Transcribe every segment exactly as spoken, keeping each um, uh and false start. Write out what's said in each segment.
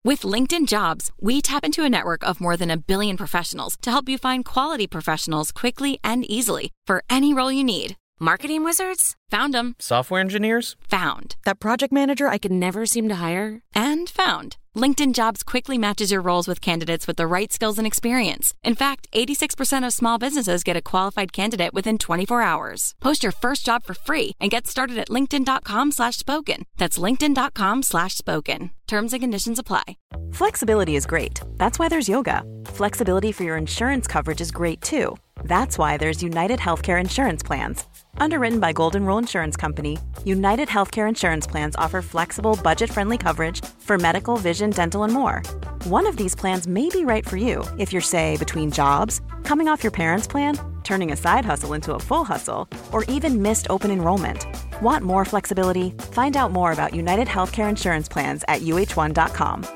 With LinkedIn Jobs, we tap into a network of more than a billion professionals to help you find quality professionals quickly and easily for any role you need. Marketing wizards? Found them. Software engineers? Found. That project manager I could never seem to hire? And found. LinkedIn Jobs quickly matches your roles with candidates with the right skills and experience. In fact, eighty-six percent of small businesses get a qualified candidate within twenty-four hours. Post your first job for free and get started at linkedin.com slash spoken. That's linkedin.com slash spoken. Terms and conditions apply. Flexibility is great. That's why there's yoga. Flexibility for your insurance coverage is great too. That's why there's United Healthcare Insurance Plans. Underwritten by Golden Rule Insurance Company, United Healthcare Insurance Plans offer flexible, budget-friendly coverage for medical, vision, dental, and more. One of these plans may be right for you if you're, say, between jobs, coming off your parents' plan, turning a side hustle into a full hustle, or even missed open enrollment. Want more flexibility? Find out more about United Healthcare Insurance Plans at u h one dot com.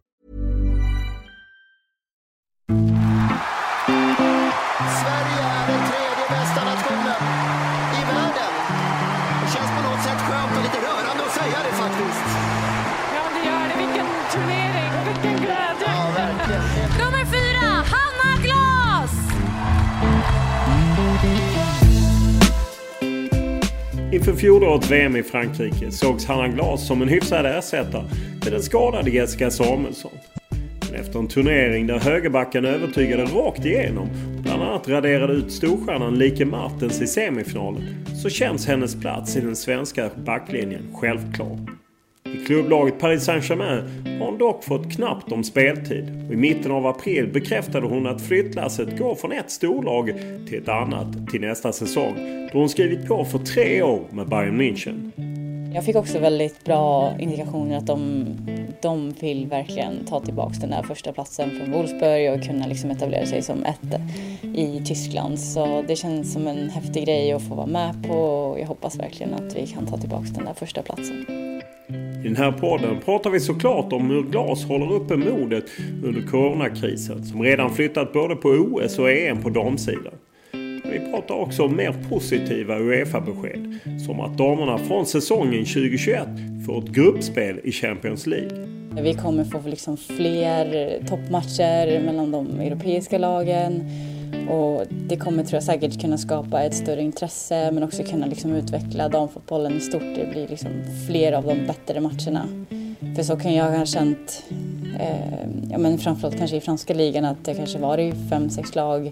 Sverige är den tredje bästa nationen i världen. Det känns på något sätt skönt och lite rörande att säga det faktiskt. Ja, det gör det. Vilken turnering och vilken glädje. Ja, verkligen. Nummer fyra, Hanna Glas! Inför fjolårets V M i Frankrike sågs Hanna Glas som en hyfsad ersättare till den skadade Jessica Samuelsson. Men efter en turnering där högerbacken övertygade rakt igenom, bland annat raderade ut storstjärnan Lieke Martens i semifinalen, så känns hennes plats i den svenska backlinjen självklar. I klubblaget Paris Saint-Germain har hon dock fått knappt om speltid, och i mitten av april bekräftade hon att flyttlasset går från ett storlag till ett annat till nästa säsong, då hon skrivit på för tre år med Bayern München. Jag fick också väldigt bra indikationer att de, de vill verkligen ta tillbaka den där första platsen från Wolfsburg och kunna liksom etablera sig som ett i Tyskland. Så det känns som en häftig grej att få vara med på, och jag hoppas verkligen att vi kan ta tillbaka den där första platsen. I den här podden pratar vi såklart om hur Glas håller uppe modet under coronakrisen, som redan flyttat både på O S och E M på damsidan. Vi pratar också om mer positiva UEFA-besked, som att damerna från säsongen tjugo tjugoett får ett gruppspel i Champions League. Vi kommer få liksom fler toppmatcher mellan de europeiska lagen, och det kommer, tror jag, säkert kunna skapa ett större intresse, men också kunna liksom utveckla damfotbollen i stort. Det blir liksom fler av de bättre matcherna. För så kan jag ha känt, eh, ja, men framförallt kanske i franska ligan, att det kanske varit fem, sex lag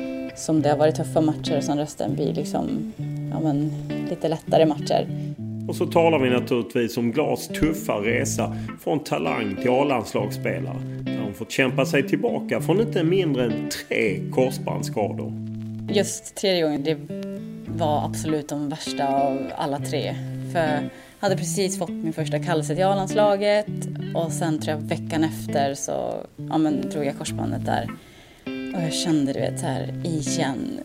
som det har varit tuffa matcher, och sen resten blir liksom, ja, men, lite lättare matcher. Och så talar vi naturligtvis om Glas tuffa resa från talang till A-landslagsspelare, där hon fått kämpa sig tillbaka från inte mindre än tre korsbandsskador. Just tredje gången, det var absolut de värsta av alla tre. För jag hade precis fått min första kallelse till A-landslaget, och sen tror jag veckan efter så, ja, men, drog jag korsbandet där. Och jag kände, du vet, så här igen.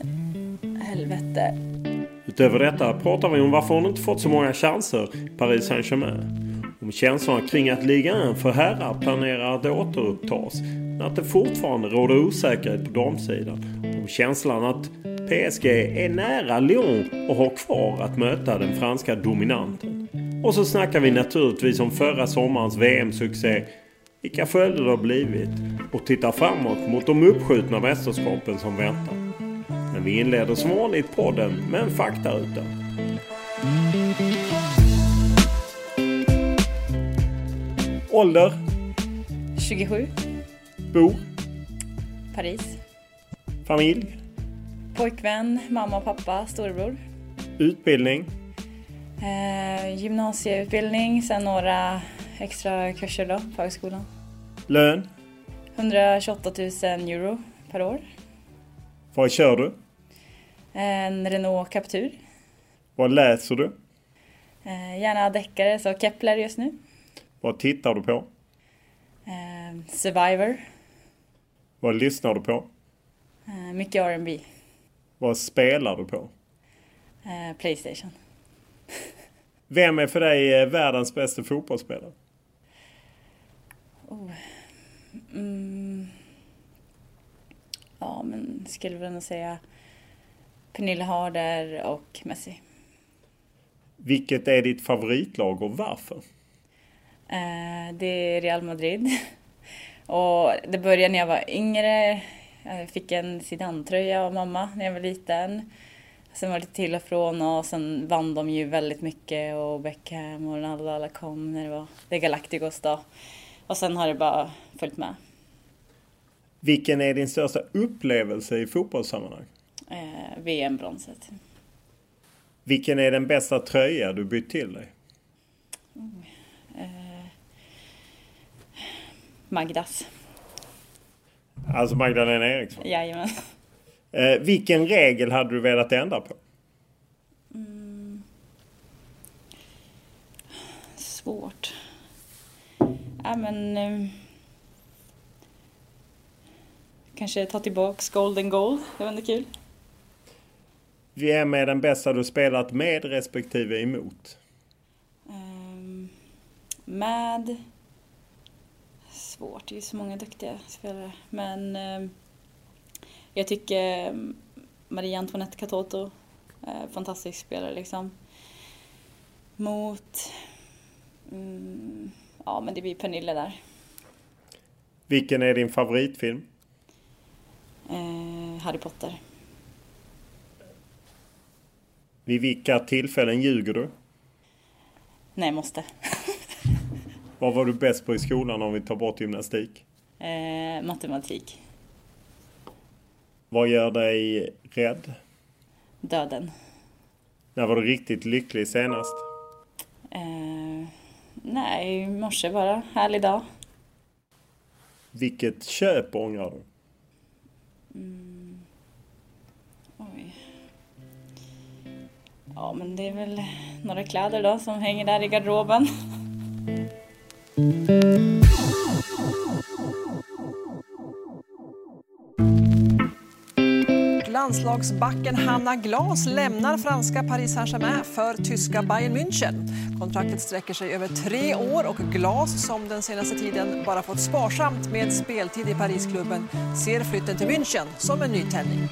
Helvete. Utöver detta pratar vi om varför hon inte fått så många chanser i Paris Saint-Germain. Om känslorna kring att ligan för herrar planerar att återupptas, men att det fortfarande råder osäkerhet på damsidan. Om känslan att P S G är nära Lyon och har kvar att möta den franska dominanten. Och så snackar vi naturligtvis om förra sommarens V M-succé, vilka följder det har blivit, och tittar framåt mot de uppskjutna mästerskapen som väntar. Men vi inleder som vanligt podden med en faktaruta. Ålder? tjugosju. Bor? Paris. Familj? Pojkvän, mamma, pappa, storebror. Utbildning? Eh, gymnasieutbildning, sen några extra kurser då på högskolan. Lön? hundratjugoåtta tusen euro per år. Vad kör du? En Renault Captur. Vad läser du? Eh, gärna deckare, så Kepler just nu. Vad tittar du på? Eh, Survivor. Vad lyssnar du på? Eh, mycket R and B. Vad spelar du på? Eh, PlayStation. Vem är för dig världens bästa fotbollsspelare? Oh. Mm. Ja, men skulle väl nog säga Pernilla Harder och Messi. Vilket är ditt favoritlag och varför? Eh, det är Real Madrid. Och det började när jag var yngre. Jag fick en Zidane-tröja av mamma när jag var liten. Sen var det lite till och från och sen vann de ju väldigt mycket och Beckham och Ronaldo alla kom när det var det Galacticos då. Och sen har det bara följt med. Vilken är din största upplevelse i fotbollssammanhang? Eh, V M-bronset. Vilken är den bästa tröja du bytt till dig? Mm. Eh, Magdas. Alltså Magdalena Eriksson? Jajamän. Eh, vilken regel hade du velat ändra på? Mm. Svårt. Ja, men... Eh, kanske ta tillbaka golden goal. Det var ändå kul. Vem är den bästa du spelat med respektive emot? Um, med... Svårt. Det är ju så många duktiga spelare. Men... Eh, Jag tycker Maria Antoinette Katoto är fantastisk spelare liksom. Mot... Mm, ja, men det blir Pernille där. Vilken är din favoritfilm? Eh, Harry Potter. Vid vilka tillfällen ljuger du? Nej, måste. Vad var du bäst på i skolan om vi tar bort gymnastik? Eh, matematik. Vad gör dig rädd? Döden. När var du riktigt lycklig senast? Eh, nej, i morse bara. Härlig dag. Vilket köp ångrar du? Mm. Oj. Ja, men det är väl några kläder då som hänger där i garderoben. Landslagsbacken Hanna Glas lämnar franska Paris Saint-Germain för tyska Bayern München. Kontraktet sträcker sig över tre år och Glas, som den senaste tiden bara fått sparsamt med speltid i Parisklubben, ser flytten till München som en nytändning.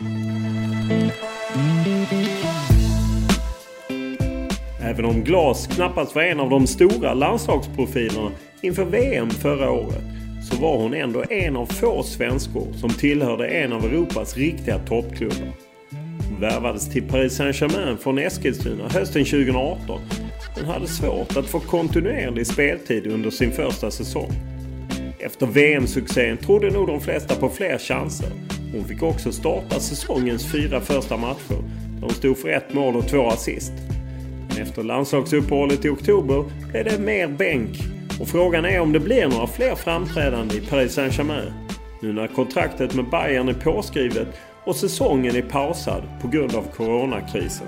Även om Glas knappast var en av de stora landslagsprofilerna inför V M förra året, så var hon ändå en av få svenskor som tillhörde en av Europas riktiga toppklubbar. Hon värvades till Paris Saint-Germain från Eskilstuna hösten tjugoarton, men hade svårt att få kontinuerlig speltid under sin första säsong. Efter V M-succén trodde nog de flesta på fler chanser. Hon fick också starta säsongens fyra första matcher. De stod för ett mål och två assist. Men efter landslagsuppehållet i oktober blev det mer bänk. Och frågan är om det blir några fler framträdande i Paris Saint-Germain. Nu när kontraktet med Bayern är påskrivet och säsongen är pausad på grund av coronakrisen.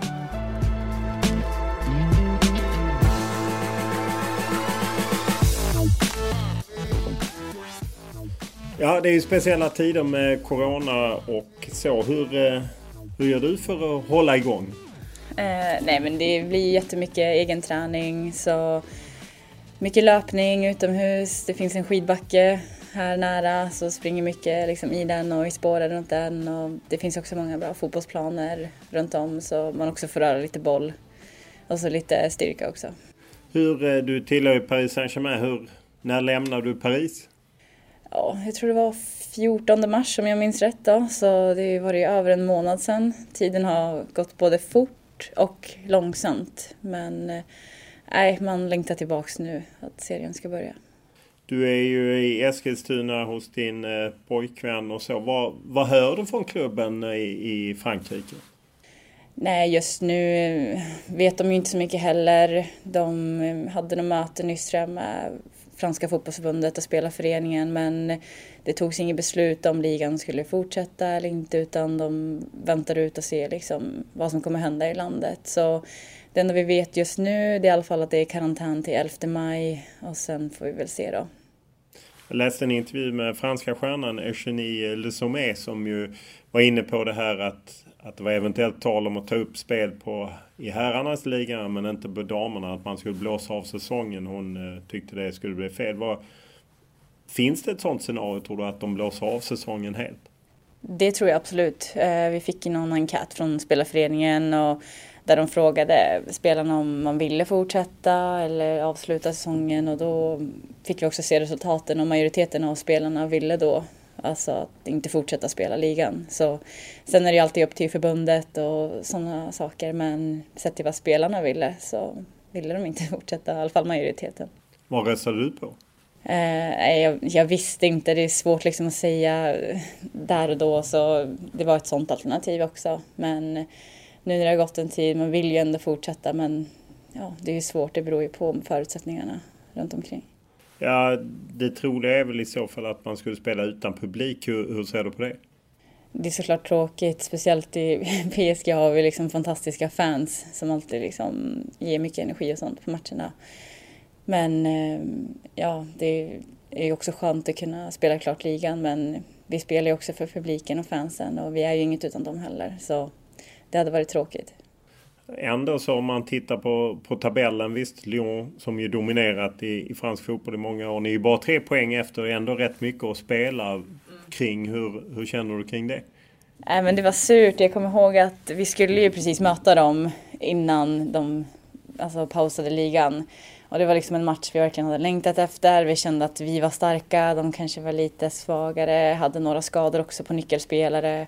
Ja, det är ju speciella tider med corona och så. Hur, hur gör du för att hålla igång? Eh, nej, men det blir jättemycket egen träning, så mycket löpning utomhus. Det finns en skidbacke här nära, så springer mycket liksom i den och i spåren runt den. Och det finns också många bra fotbollsplaner runt om, så man också får röra lite boll och så lite styrka också. Hur, du tillhör Paris Saint-Germain, hur, när lämnar du Paris? Ja, jag tror det var fjortonde mars om jag minns rätt då, så det var ju över en månad sedan. Tiden har gått både fort och långsamt, men nej, man längtar tillbaks nu att serien ska börja. Du är ju i Eskilstuna hos din eh, pojkvän och så. Vad, vad hör du från klubben i, i Frankrike? Nej, just nu vet de ju inte så mycket heller. De hade något möte nyss tror jag med franska fotbollsförbundet och spelarföreningen, men det togs inget beslut om ligan skulle fortsätta eller inte, utan de väntar ut och ser liksom vad som kommer hända i landet. Så det enda vi vet just nu det är i alla fall att det är karantän till elfte maj och sen får vi väl se då. Jag läste en intervju med franska stjärnan Eugénie Le Sommet som ju var inne på det här att, att det var eventuellt tal om att ta upp spel på, i herrarnas liga men inte på damerna, att man skulle blåsa av säsongen. Hon eh, tyckte det skulle bli fel. Var, finns det ett sånt scenario, tror du, att de blåser av säsongen helt? Det tror jag absolut. Vi fick någon enkät från spelarföreningen och där de frågade spelarna om man ville fortsätta eller avsluta säsongen, och då fick vi också se resultaten, och majoriteten av spelarna ville då alltså att inte fortsätta spela ligan. Så sen är det ju alltid upp till förbundet och sådana saker, men sett till vad spelarna ville så ville de inte fortsätta, i alla fall majoriteten. Vad röstade du på? Eh, jag, jag visste inte, det är svårt liksom att säga där och då, så det var ett sånt alternativ också. Men nu när det har gått en tid, man vill ju ändå fortsätta, men ja, det är ju svårt, det beror ju på förutsättningarna runt omkring. Ja, det troliga är väl i så fall att man skulle spela utan publik. Hur, hur ser du på det? Det är såklart tråkigt, speciellt i P S G har vi liksom fantastiska fans som alltid liksom ger mycket energi och sånt på matcherna. Men ja, det är ju också skönt att kunna spela klart ligan, men vi spelar ju också för publiken och fansen, och vi är ju inget utan dem heller, så det hade varit tråkigt. Ändå så om man tittar på, på tabellen, visst, Lyon som ju dominerat i, i fransk fotboll i många år, ni är ju bara tre poäng efter, ändå rätt mycket att spela kring. Hur, hur känner du kring det? Nej, men det var surt. Jag kommer ihåg att vi skulle ju precis möta dem innan de alltså, pausade ligan. Och det var liksom en match vi verkligen hade längtat efter. Vi kände att vi var starka, de kanske var lite svagare, hade några skador också på nyckelspelare.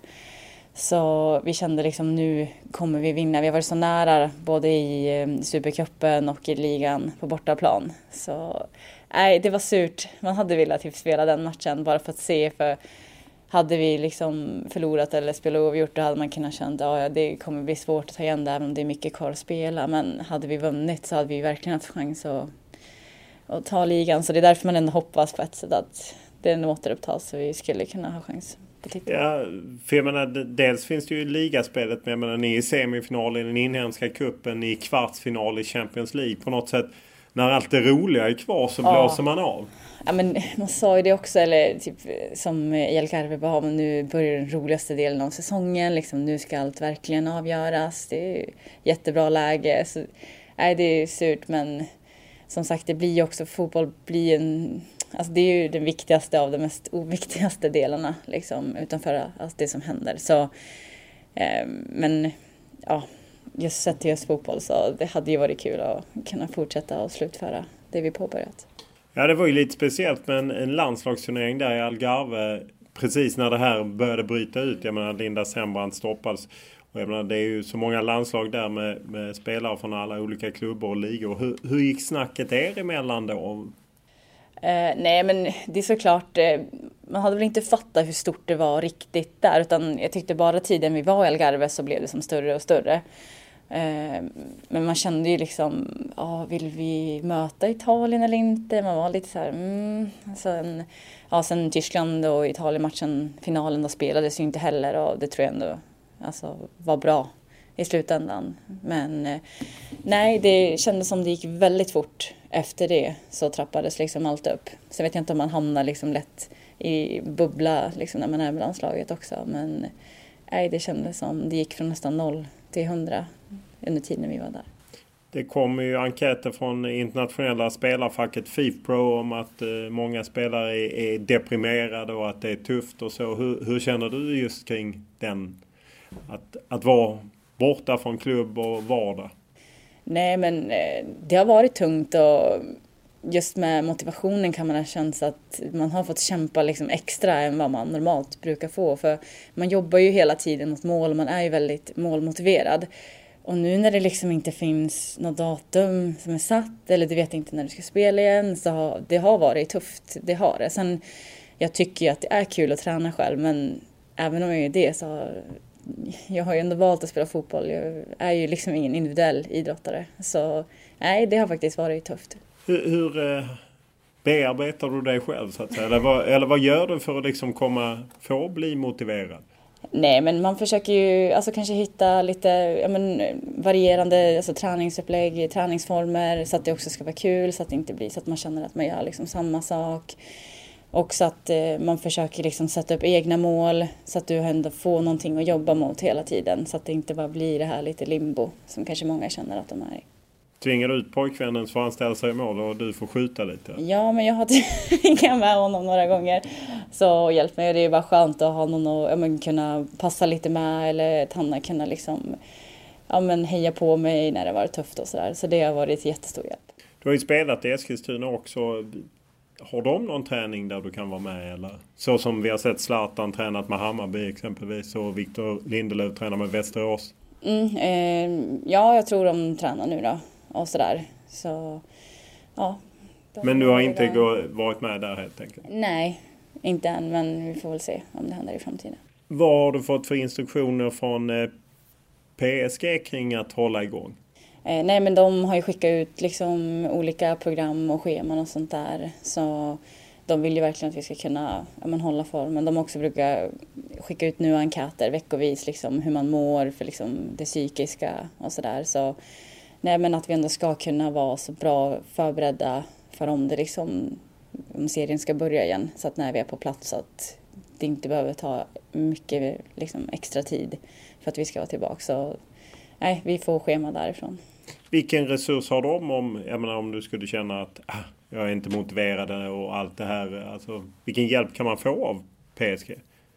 Så vi kände liksom nu kommer vi vinna. Vi har varit så nära både i Supercupen och i ligan på bortaplan. Så nej, det var surt. Man hade velat typ spela den matchen bara för att se. För hade vi liksom förlorat eller spelat oavgjort, då hade man kunnat känna att ja, det kommer bli svårt att ta igen det även om det är mycket kvar att spela. Men hade vi vunnit så hade vi verkligen haft chans att, att ta ligan. Så det är därför man ändå hoppas på ett sätt att den återupptas så vi skulle kunna ha chans. Ja, för jag menar, dels finns det ju ligaspelet, men jag menar, ni är i semifinal i den inhemska kuppen, ni är i kvartsfinal i Champions League. På något sätt, när allt det roliga är kvar så ja. blåser man av. Ja, men man sa ju det också, eller typ som i Algarve bara, men nu börjar den roligaste delen av säsongen, liksom, nu ska allt verkligen avgöras, det är jättebra läge. Så, nej, det är surt, men som sagt, det blir ju också, fotboll blir en... Alltså det är ju den viktigaste av de mest oviktigaste delarna liksom, utanför alltså det som händer. Så, eh, men ja, just sett till just fotboll så det hade ju varit kul att kunna fortsätta och slutföra det vi påbörjat. Ja, det var ju lite speciellt med en, en landslagsturnering där i Algarve precis när det här började bryta ut. Jag menar, Linda Sembrant stoppades. Och jag menar, det är ju så många landslag där med, med spelare från alla olika klubbar och ligor. Hur, hur gick snacket er emellan då? Eh, nej, men det är såklart, eh, man hade väl inte fattat hur stort det var riktigt där, utan jag tyckte bara tiden vi var i Algarve så blev det som större och större. Eh, men man kände ju liksom, ja, vill vi möta Italien eller inte? Man var lite så här, mm. Sen, ja, sen Tyskland och Italien-matchen, finalen då spelades ju inte heller, och det tror jag ändå alltså, var bra i slutändan. Men eh, nej, det kändes som det gick väldigt fort. Efter det så trappades liksom allt upp. Så vet jag inte om man hamnar liksom lätt i bubbla liksom när man är med landslaget också. Men nej, det kändes som det gick från nästan noll till hundra under tiden vi var där. Det kommer ju enkäter från internationella spelarfacket Fifpro om att eh, många spelare är, är deprimerade och att det är tufft och så. Hur, hur känner du just kring den? Att, att vara borta från klubb och vardag? Nej, men det har varit tungt, och just med motivationen kan man ha känt att man har fått kämpa liksom extra än vad man normalt brukar få. För man jobbar ju hela tiden mot mål och man är ju väldigt målmotiverad. Och nu när det liksom inte finns något datum som är satt, eller du vet inte när du ska spela igen, så har, det har varit tufft. Det har det. Sen, jag tycker ju att det är kul att träna själv, men även om jag är det så har jag har ju ändå valt att spela fotboll. Jag är ju liksom ingen individuell idrottare. Så nej, det har faktiskt varit tufft. Hur, hur eh, bearbetar du dig själv så att säga? Eller vad, eller vad gör du för att liksom komma, få bli motiverad? Nej, men man försöker ju alltså kanske hitta lite ja, men, varierande alltså, träningsupplägg, träningsformer, så att det också ska vara kul, så att det inte blir så att man känner att man gör liksom samma sak. Och så att eh, man försöker liksom sätta upp egna mål så att du ändå får någonting att jobba mot hela tiden. Så att det inte bara blir det här lite limbo som kanske många känner att de är i. Tvingar du ut pojkvännen så han ställer sig i mål och du får skjuta lite? Ja, men jag har tvingat med honom några gånger. Så hjälp mig, det är bara skönt att ha någon att ja, men, kunna passa lite med. Eller att han kunna liksom ja, men heja på mig när det var tufft och sådär. Så det har varit jättestor hjälp. Du har ju spelat i Eskilstuna också. Har de någon träning där du kan vara med? Eller? Så som vi har sett Zlatan tränat med Hammarby exempelvis och Victor Lindelöf tränar med Västerås. Mm, eh, ja, jag tror de tränar nu då. Och sådär. Så, ja. Men du har inte gå, varit med där helt enkelt? Nej, inte än. Men vi får väl se om det händer i framtiden. Vad har du fått för instruktioner från eh, P S G kring att hålla igång? Eh, nej, men de har ju skickat ut liksom olika program och scheman och sånt där. Så de vill ju verkligen att vi ska kunna ja, men hålla formen. De också brukar skicka ut nu enkäter veckovis liksom, hur man mår för liksom, det psykiska och sådär. Så nej, men att vi ändå ska kunna vara så bra förberedda för om det liksom, om serien ska börja igen. Så att när vi är på plats så att det inte behöver ta mycket liksom, extra tid för att vi ska vara tillbaka. Så nej, vi får schema därifrån. Vilken resurs har de om, jag menar, om du skulle känna att ah, jag är inte motiverad och allt det här. Alltså, vilken hjälp kan man få av P S G?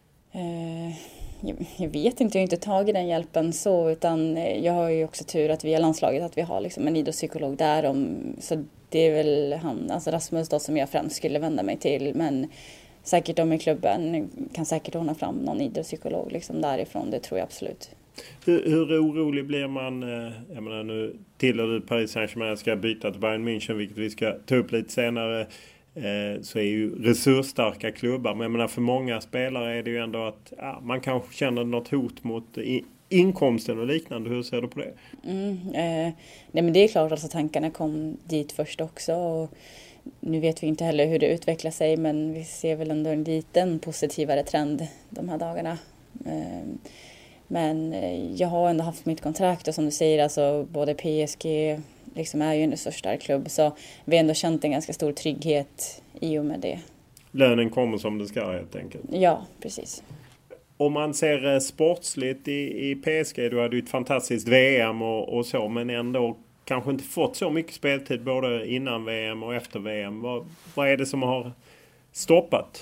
Eh, jag, jag vet inte, jag har inte tagit den hjälpen så, utan jag har ju också tur att vi har landslaget, att vi har liksom en idrottspsykolog där. Om, så det är väl han, alltså Rasmus då, som jag främst skulle vända mig till. Men säkert de i klubben kan säkert ordna fram någon idrottspsykolog liksom därifrån, det tror jag absolut. Hur, hur orolig blir man, jag menar nu tillhör du Paris Saint-Germain, ska byta till Bayern München, vilket vi ska ta upp lite senare, eh, så är ju resursstarka klubbar. Men jag menar för många spelare är det ju ändå att ja, man kanske känner något hot mot i, inkomsten och liknande. Hur ser du på det? Mm, eh, nej men det är klart, alltså tankarna kom dit först också. Och nu vet vi inte heller hur det utvecklar sig, men vi ser väl ändå en liten positivare trend de här dagarna. Eh, Men jag har ändå haft mitt kontrakt och som du säger, alltså både P S G liksom är ju en resursstark klubb, så vi har ändå känt en ganska stor trygghet i och med det. Lönen kommer som det ska helt enkelt. Ja, precis. Om man ser sportsligt i, i P S G, du hade ju ett fantastiskt V M och, och så, men ändå kanske inte fått så mycket speltid både innan V M och efter V M. Vad, vad är det som har stoppat?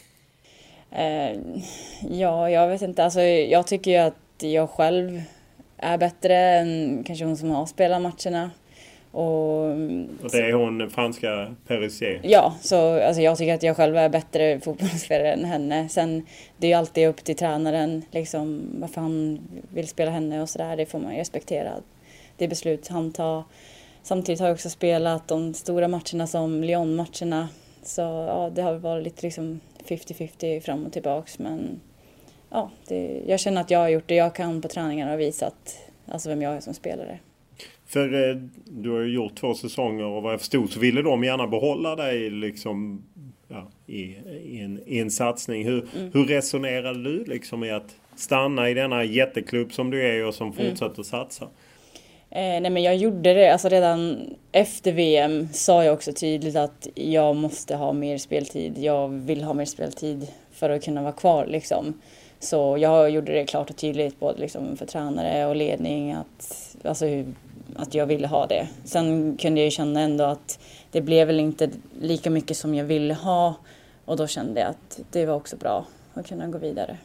Eh, ja, jag vet inte. Alltså, jag tycker ju att jag själv är bättre än kanske hon som har spelat matcherna. Och, och det är hon franska Perisier. Ja, så alltså, jag tycker att jag själv är bättre fotbollsspelare än henne. Sen det är ju alltid upp till tränaren liksom, varför han vill spela henne och sådär. Det får man ju respektera. Det beslut han tar. Samtidigt har jag också spelat de stora matcherna som Lyon-matcherna. Så ja, det har varit lite liksom femtio femtio fram och tillbaks, men ja, det, jag känner att jag har gjort det jag kan på träningarna och visat alltså vem jag är som spelare. För eh, du har ju gjort två säsonger och vad jag förstod så ville de gärna behålla dig liksom, ja, i, i, en, i en satsning. Hur, mm. hur resonerade du liksom i att stanna i denna jätteklubb som du är och som fortsätter mm. satsa? Eh, nej men jag gjorde det, alltså redan efter V M sa jag också tydligt att jag måste ha mer speltid. Jag vill ha mer speltid för att kunna vara kvar liksom. Så jag gjorde det klart och tydligt både liksom för tränare och ledning att, alltså hur, att jag ville ha det. Sen kunde jag ju känna ändå att det blev väl inte lika mycket som jag ville ha. Och då kände jag att det var också bra att kunna gå vidare.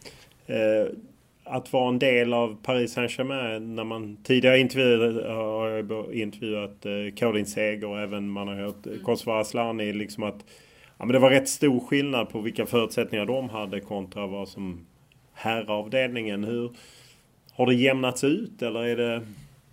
Eh, att vara en del av Paris Saint-Germain, när man tidigare intervjuat, har jag intervjuat eh, Caroline Seger och även man har hört eh, Kosova Asllani, liksom att ja, men det var rätt stor skillnad på vilka förutsättningar de hade kontra vad som herravdelningen. Hur har det jämnats ut eller är det?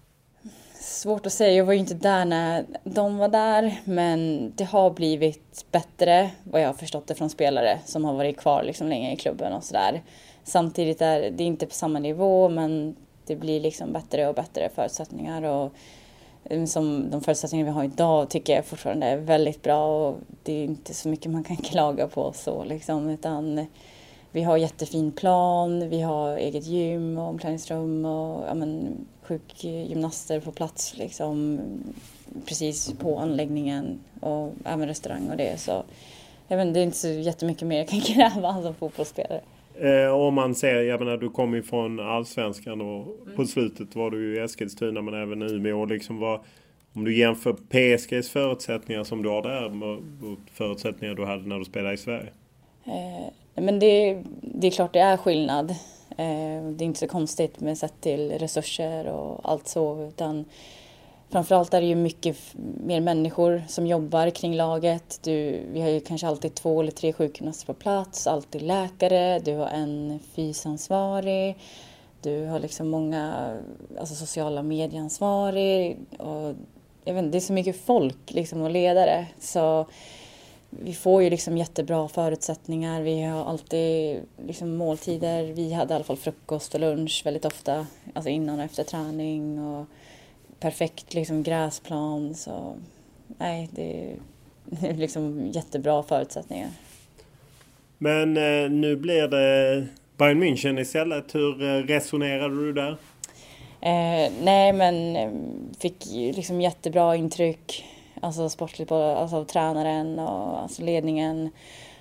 Svårt att säga, jag var ju inte där när de var där, men det har blivit bättre vad jag har förstått det från spelare som har varit kvar liksom länge i klubben och sådär. Samtidigt är det inte på samma nivå, men det blir liksom bättre och bättre förutsättningar och som de förutsättningar vi har idag tycker jag fortfarande är väldigt bra och det är inte så mycket man kan klaga på så liksom, utan vi har jättefin plan, vi har eget gym och omklädningsrum och ja, men, sjukgymnaster på plats liksom, precis på anläggningen och även restaurang och det, så jag vet, det är inte så jättemycket mer jag kan kräva som fotbollsspelare. Eh, om man ser, jag menar du kom ju från Allsvenskan och mm. på slutet var du i Eskilstuna men även Umeå liksom var, om du jämför P S G:s förutsättningar som du har där mot förutsättningar du hade när du spelade i Sverige. Eh, men det, det är klart det är skillnad. Eh, det är inte så konstigt med sett till resurser och allt så, utan framförallt är det ju mycket mer människor som jobbar kring laget. Du, vi har ju kanske alltid två eller tre sjukgymnaster på plats, alltid läkare, du har en fysansvarig, du har liksom många alltså sociala medieansvarig och jag vet inte, det är så mycket folk liksom och ledare, så vi får ju liksom jättebra förutsättningar. Vi har alltid liksom måltider, vi hade i alla fall frukost och lunch väldigt ofta, alltså innan och efter träning, och perfekt liksom gräsplan, så nej, det är liksom jättebra förutsättningar. Men eh, nu blir det Bayern München istället. Hur eh, resonerade du där? Eh, nej, men fick liksom jättebra intryck, alltså sportligt, alltså av tränaren och alltså ledningen,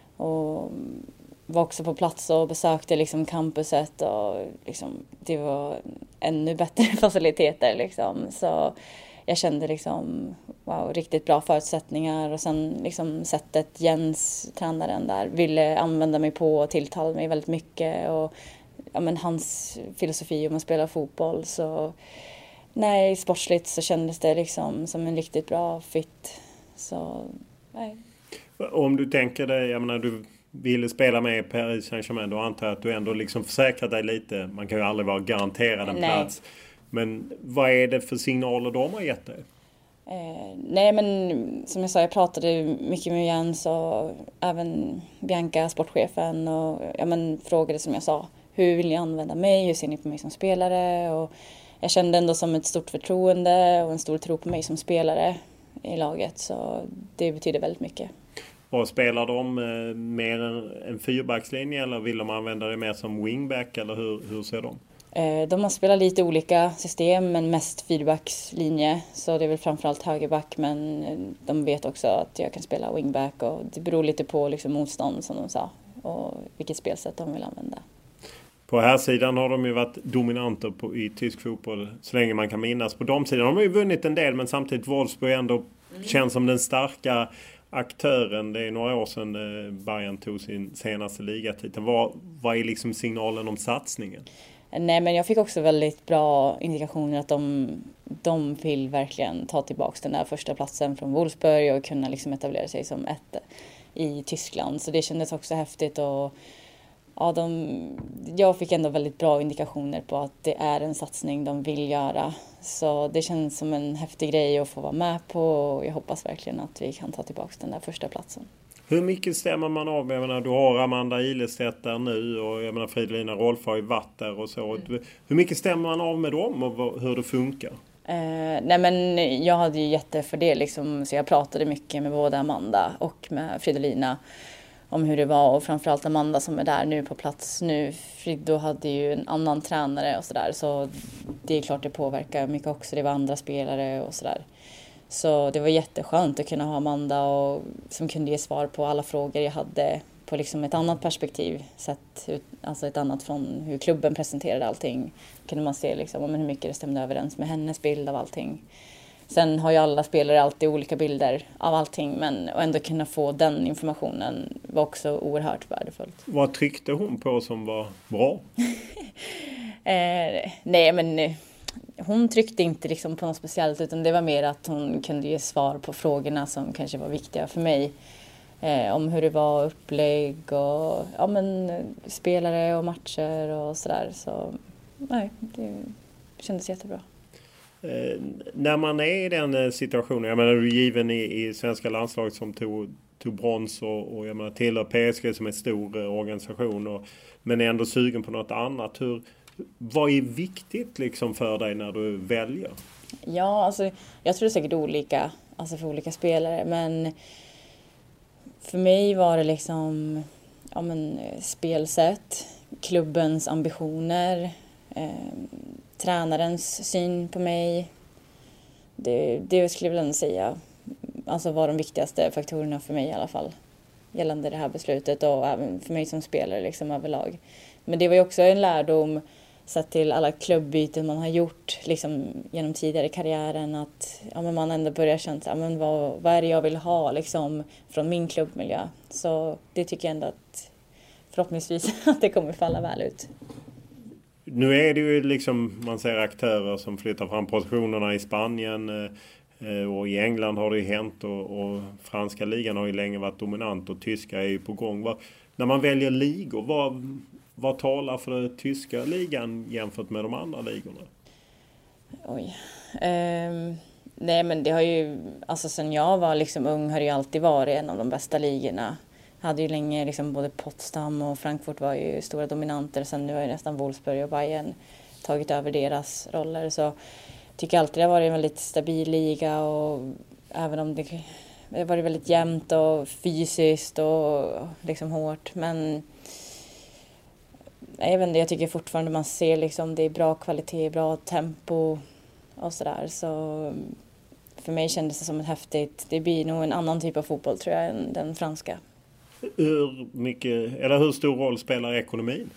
och var också på plats och besökte liksom campuset, och liksom det var ännu bättre faciliteter liksom, så jag kände liksom wow, riktigt bra förutsättningar, och sen liksom sättet Jens, tränaren där, ville använda mig på och tilltala mig väldigt mycket, och ja, men hans filosofi om att spela fotboll, så nej, sportsligt så kändes det liksom som en riktigt bra fit, så nej. Om du tänker dig, jag menar, du ville spela med Paris Saint-Germain, då antar jag att du ändå liksom försäkrat dig lite. Man kan ju aldrig vara garanterad en nej. plats. Men vad är det för signaler de har gett dig? Eh, nej, men som jag sa, jag pratade mycket med Jens och även Bianca, sportchefen, och ja, men frågade som jag sa, hur vill ni använda mig? Hur ser ni på mig som spelare? Och jag kände ändå som ett stort förtroende och en stor tro på mig som spelare i laget, så det betyder väldigt mycket. Och spelar de eh, mer en fyrbackslinje, eller vill de använda det mer som wingback, eller hur, hur ser de? Eh, de har spelat lite olika system, men mest fyrbackslinje, så det är väl framförallt högerback, men de vet också att jag kan spela wingback, och det beror lite på liksom motstånd som de sa och vilket spelsätt de vill använda. På här sidan har de ju varit dominanter på, i tysk fotboll så länge man kan minnas. På de sidan de har ju vunnit en del, men samtidigt Wolfsburg ändå mm. känns som den starka aktören. Det är några år sedan eh, Bayern tog sin senaste ligatitel. Vad, vad är liksom signalen om satsningen? Nej, men jag fick också väldigt bra indikationer att de, de vill verkligen ta tillbaka den där första platsen från Wolfsburg och kunna liksom etablera sig som ett i Tyskland. Så det kändes också häftigt, och ja, de, jag fick ändå väldigt bra indikationer på att det är en satsning de vill göra. Så det känns som en häftig grej att få vara med på, och jag hoppas verkligen att vi kan ta tillbaka den där första platsen. Hur mycket stämmer man av? Jag menar, du har Amanda Ilestedt där nu, och jag menar Fridolina Rolf har ju varit där och så. Mm. Hur mycket stämmer man av med dem och hur det funkar? Eh, nej, men jag hade ju jättefördel liksom, så jag pratade mycket med både Amanda och med Fridolina om hur det var, och framförallt Amanda som är där nu på plats nu. Friddo hade ju en annan tränare och sådär, så det är klart det påverkar mycket också. Det var andra spelare och sådär. Så det var jätteskönt att kunna ha Amanda och, som kunde ge svar på alla frågor jag hade på liksom ett annat perspektiv. Sett ut, alltså ett annat från hur klubben presenterade allting. Kunde man se liksom, hur mycket det stämde överens med hennes bild av allting. Sen har ju alla spelare alltid olika bilder av allting, men att ändå kunna få den informationen var också oerhört värdefullt. Vad tryckte hon på som var bra? eh, nej, men hon tryckte inte liksom på något speciellt, utan det var mer att hon kunde ge svar på frågorna som kanske var viktiga för mig. Eh, om hur det var upplägg och ja, men, spelare och matcher och sådär. Så nej, det kändes jättebra. Eh, när man är i den situationen, jag menar du är given i, i svenska landslaget som tog, tog brons och, och jag menar tillhör P S G som är en stor eh, organisation, och, men är ändå sugen på något annat. Hur, vad är viktigt liksom för dig när du väljer? Ja, alltså jag tror det är säkert olika, alltså för olika spelare, men för mig var det liksom ja, men, spelsätt, klubbens ambitioner, eh, tränarens syn på mig. Det, det skulle jag väl säga alltså var de viktigaste faktorerna för mig i alla fall gällande det här beslutet, och även för mig som spelare liksom överlag. Men det var ju också en lärdom sett till alla klubbyten man har gjort liksom, genom tidigare karriären, att ja, men man ändå börjar känna ja, men vad, vad är det jag vill ha liksom, från min klubbmiljö. Så det tycker jag ändå att förhoppningsvis att det kommer falla väl ut. Nu är det ju liksom, man ser aktörer som flyttar fram positionerna i Spanien eh, och i England har det ju hänt och, och franska ligan har ju länge varit dominant och tyska är ju på gång. Var, när man väljer ligor, vad, vad talar för den tyska ligan jämfört med de andra ligorna? Oj. Um, nej men det har ju, alltså sen jag var liksom ung har det ju alltid varit en av de bästa ligorna. Hade ju länge liksom både Potsdam och Frankfurt var ju stora dominanter. Sen nu har ju nästan Wolfsburg och Bayern tagit över deras roller. Så jag tycker alltid det har varit en väldigt stabil liga. Och även om det har varit väldigt jämnt och fysiskt och liksom hårt. Men jag vet inte, jag tycker fortfarande man ser liksom det är bra kvalitet, bra tempo och sådär. Så för mig kändes det som ett häftigt, det blir nog en annan typ av fotboll tror jag än den franska. Hur mycket, eller hur stor roll spelar ekonomin?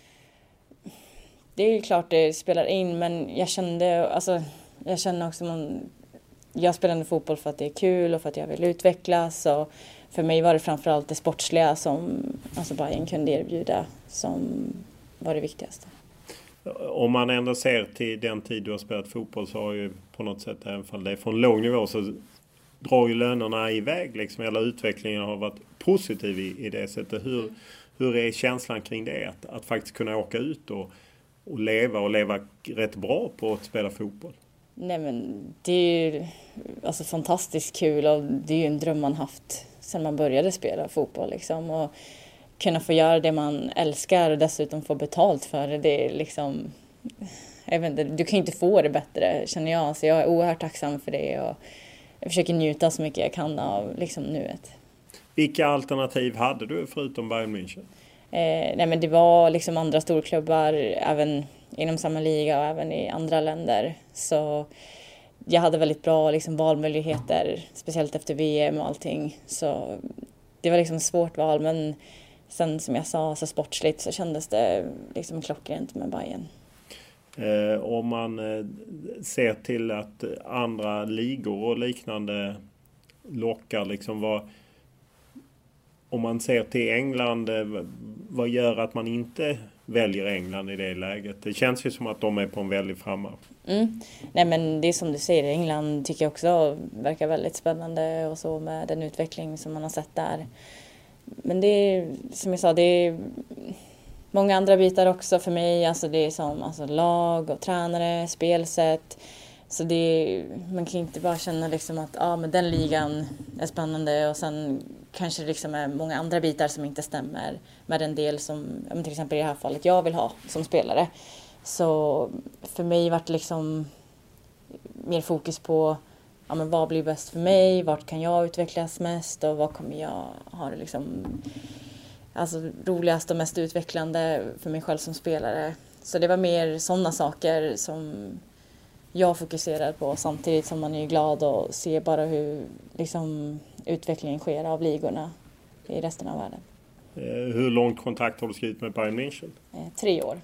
Det är ju klart det spelar in, men jag kände, alltså, jag känner också man, jag spelade fotboll för att det är kul och för att jag vill utvecklas. Och för mig var det framförallt det sportsliga som alltså Bayern kunde erbjuda som var det viktigaste. Om man ändå ser till den tid du har spelat fotboll så har ju på något sätt, även om det är från låg nivå, så drar ju lönerna iväg liksom, eller utvecklingen har varit positiv i, i det sättet. Hur, hur är känslan kring det? Att, att faktiskt kunna åka ut och, och leva och leva rätt bra på att spela fotboll? Nej men det är ju alltså fantastiskt kul och det är ju en dröm man haft sedan man började spela fotboll liksom. Och kunna få göra det man älskar och dessutom få betalt för det, det är liksom, jag vet inte, du kan inte få det bättre känner jag. Så jag är oerhört tacksam för det och jag försöker njuta så mycket jag kan av liksom nuet. Vilka alternativ hade du förutom Bayern München? Eh, nej men det var liksom andra storklubbar även inom samma liga och även i andra länder. Så jag hade väldigt bra liksom valmöjligheter, speciellt efter V M och allting. Så det var liksom ett svårt val, men sen som jag sa så sportsligt så kändes det liksom klockrent med Bayern. Eh, om man eh, ser till att andra ligor och liknande lockar liksom, vad, om man ser till England, eh, vad gör att man inte väljer England i det läget? Det känns ju som att de är på en väldigt frammarsch. Mm. Nej men det är som du säger, England tycker jag också verkar väldigt spännande och så med den utveckling som man har sett där. Men det är, som jag sa, det är många andra bitar också för mig. Alltså det är som alltså lag och tränare, spelsätt. Så det är, man kan inte bara känna liksom att ah, men den ligan är spännande och sen kanske det liksom är många andra bitar som inte stämmer med den del som, till exempel i det här fallet, jag vill ha som spelare. Så för mig var det liksom mer fokus på ja, men vad blir bäst för mig, vart kan jag utvecklas mest och vad kommer jag ha det liksom, alltså, roligast och mest utvecklande för mig själv som spelare. Så det var mer sådana saker som jag fokuserar på, samtidigt som man är glad och ser bara hur liksom, utvecklingen sker av ligorna i resten av världen. Hur långt kontrakt har du skrivit med Bayern München? Eh, tre år.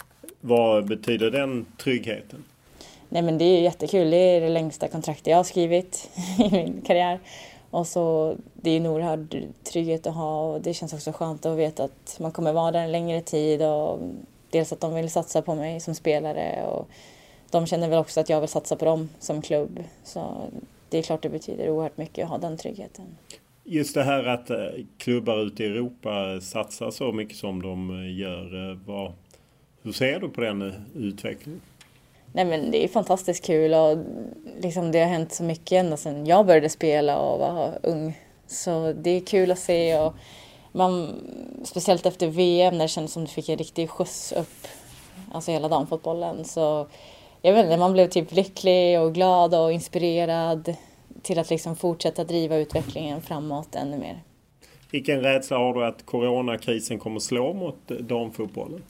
Vad betyder den tryggheten? Nej men det är jättekul, det är det längsta kontraktet jag har skrivit i min karriär. Och så det är en oerhörd trygghet att ha och det känns också skönt att veta att man kommer vara där en längre tid och dels att de vill satsa på mig som spelare och de känner väl också att jag vill satsa på dem som klubb. Så det är klart det betyder oerhört mycket att ha den tryggheten. Just det här att klubbar ute i Europa satsar så mycket som de gör. Vad, hur ser du på den utvecklingen? Nej men det är fantastiskt kul och liksom det har hänt så mycket ända sedan jag började spela och var ung. Så det är kul att se och man, speciellt efter V M när det kändes som det fick en riktig skjuts upp, alltså hela damfotbollen. Så jag vet inte, man blev typ lycklig och glad och inspirerad till att liksom fortsätta driva utvecklingen framåt ännu mer. Vilken rädsla har du att coronakrisen kommer slå mot damfotbollen?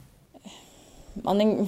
Man är,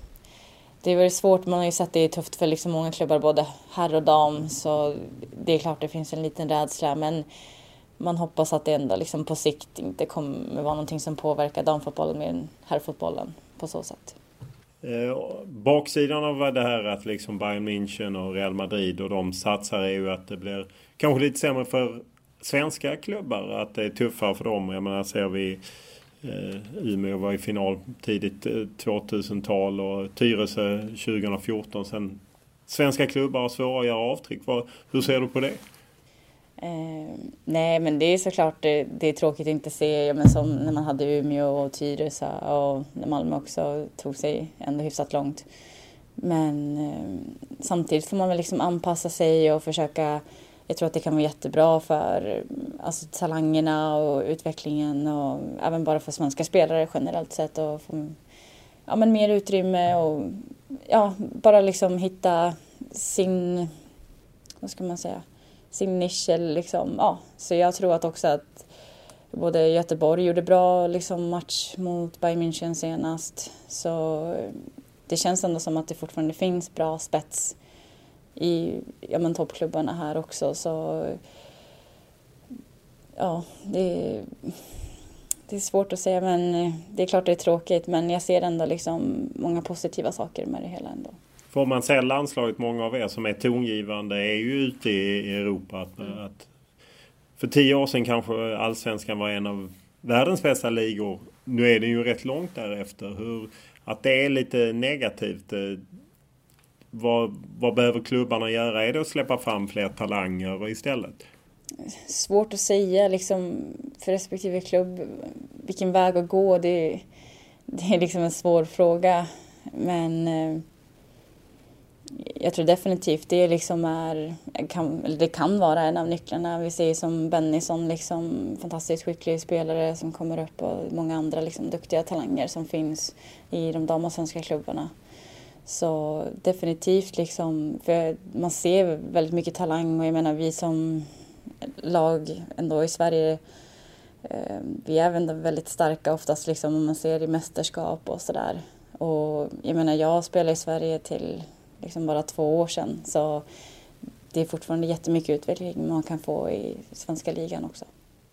det är väldigt svårt, man har ju sett det är tufft för liksom många klubbar, både herr och dam, så det är klart det finns en liten rädsla, men man hoppas att det ändå liksom på sikt inte kommer vara någonting som påverkar damfotbollen mer än herrfotbollen på så sätt. Eh, baksidan av det här att liksom Bayern München och Real Madrid och de satsar är ju att det blir kanske lite sämre för svenska klubbar, att det är tuffare för dem. Jag menar, ser vi Eh, Umeå var i final tidigt eh, tvåtusental och Tyresö tjugohundrafjorton. Sen svenska klubbar har svåra att göra avtryck. Vad, hur ser du på det? Eh, nej, men det är såklart det, det är tråkigt att inte se, ja, men som när man hade Umeå och Tyresö och när Malmö också tog sig ändå hyfsat långt. Men eh, samtidigt får man väl liksom anpassa sig och försöka. Jag tror att det kan vara jättebra för alltså, talangerna och utvecklingen och även bara för svenska spelare generellt sett och få ja, men mer utrymme och ja, bara liksom hitta sin, vad ska man säga, sin nisch liksom, ja. Så jag tror att också att både Göteborg gjorde bra liksom, match mot Bayern München senast, så det känns ändå som att det fortfarande finns bra spets i ja, men toppklubbarna här också, så ja, det, det är svårt att säga, men det är klart det är tråkigt, men jag ser ändå liksom många positiva saker med det hela ändå. Får man se landslaget, många av er som är tongivande är ju ute i Europa att, mm. att för tio år sedan kanske Allsvenskan var en av världens bästa ligor. Nu är det ju rätt långt därefter. Hur, att det är lite negativt. Vad, vad behöver klubbarna göra? Är det att släppa fram fler talanger istället? Svårt att säga liksom, för respektive klubb vilken väg att gå. Det, det är liksom en svår fråga. Men eh, jag tror definitivt det liksom är, kan, eller det kan vara en av nycklarna. Vi ser som Bennison, liksom, fantastiskt skicklig spelare som kommer upp och många andra liksom, duktiga talanger som finns i de dam- och svenska klubbarna. Så definitivt liksom, för man ser väldigt mycket talang och jag menar vi som lag ändå i Sverige, eh, vi är ändå väldigt starka oftast liksom om man ser i mästerskap och sådär. Och jag menar jag spelar i Sverige till liksom bara två år sedan, så det är fortfarande jättemycket utveckling man kan få i svenska ligan också.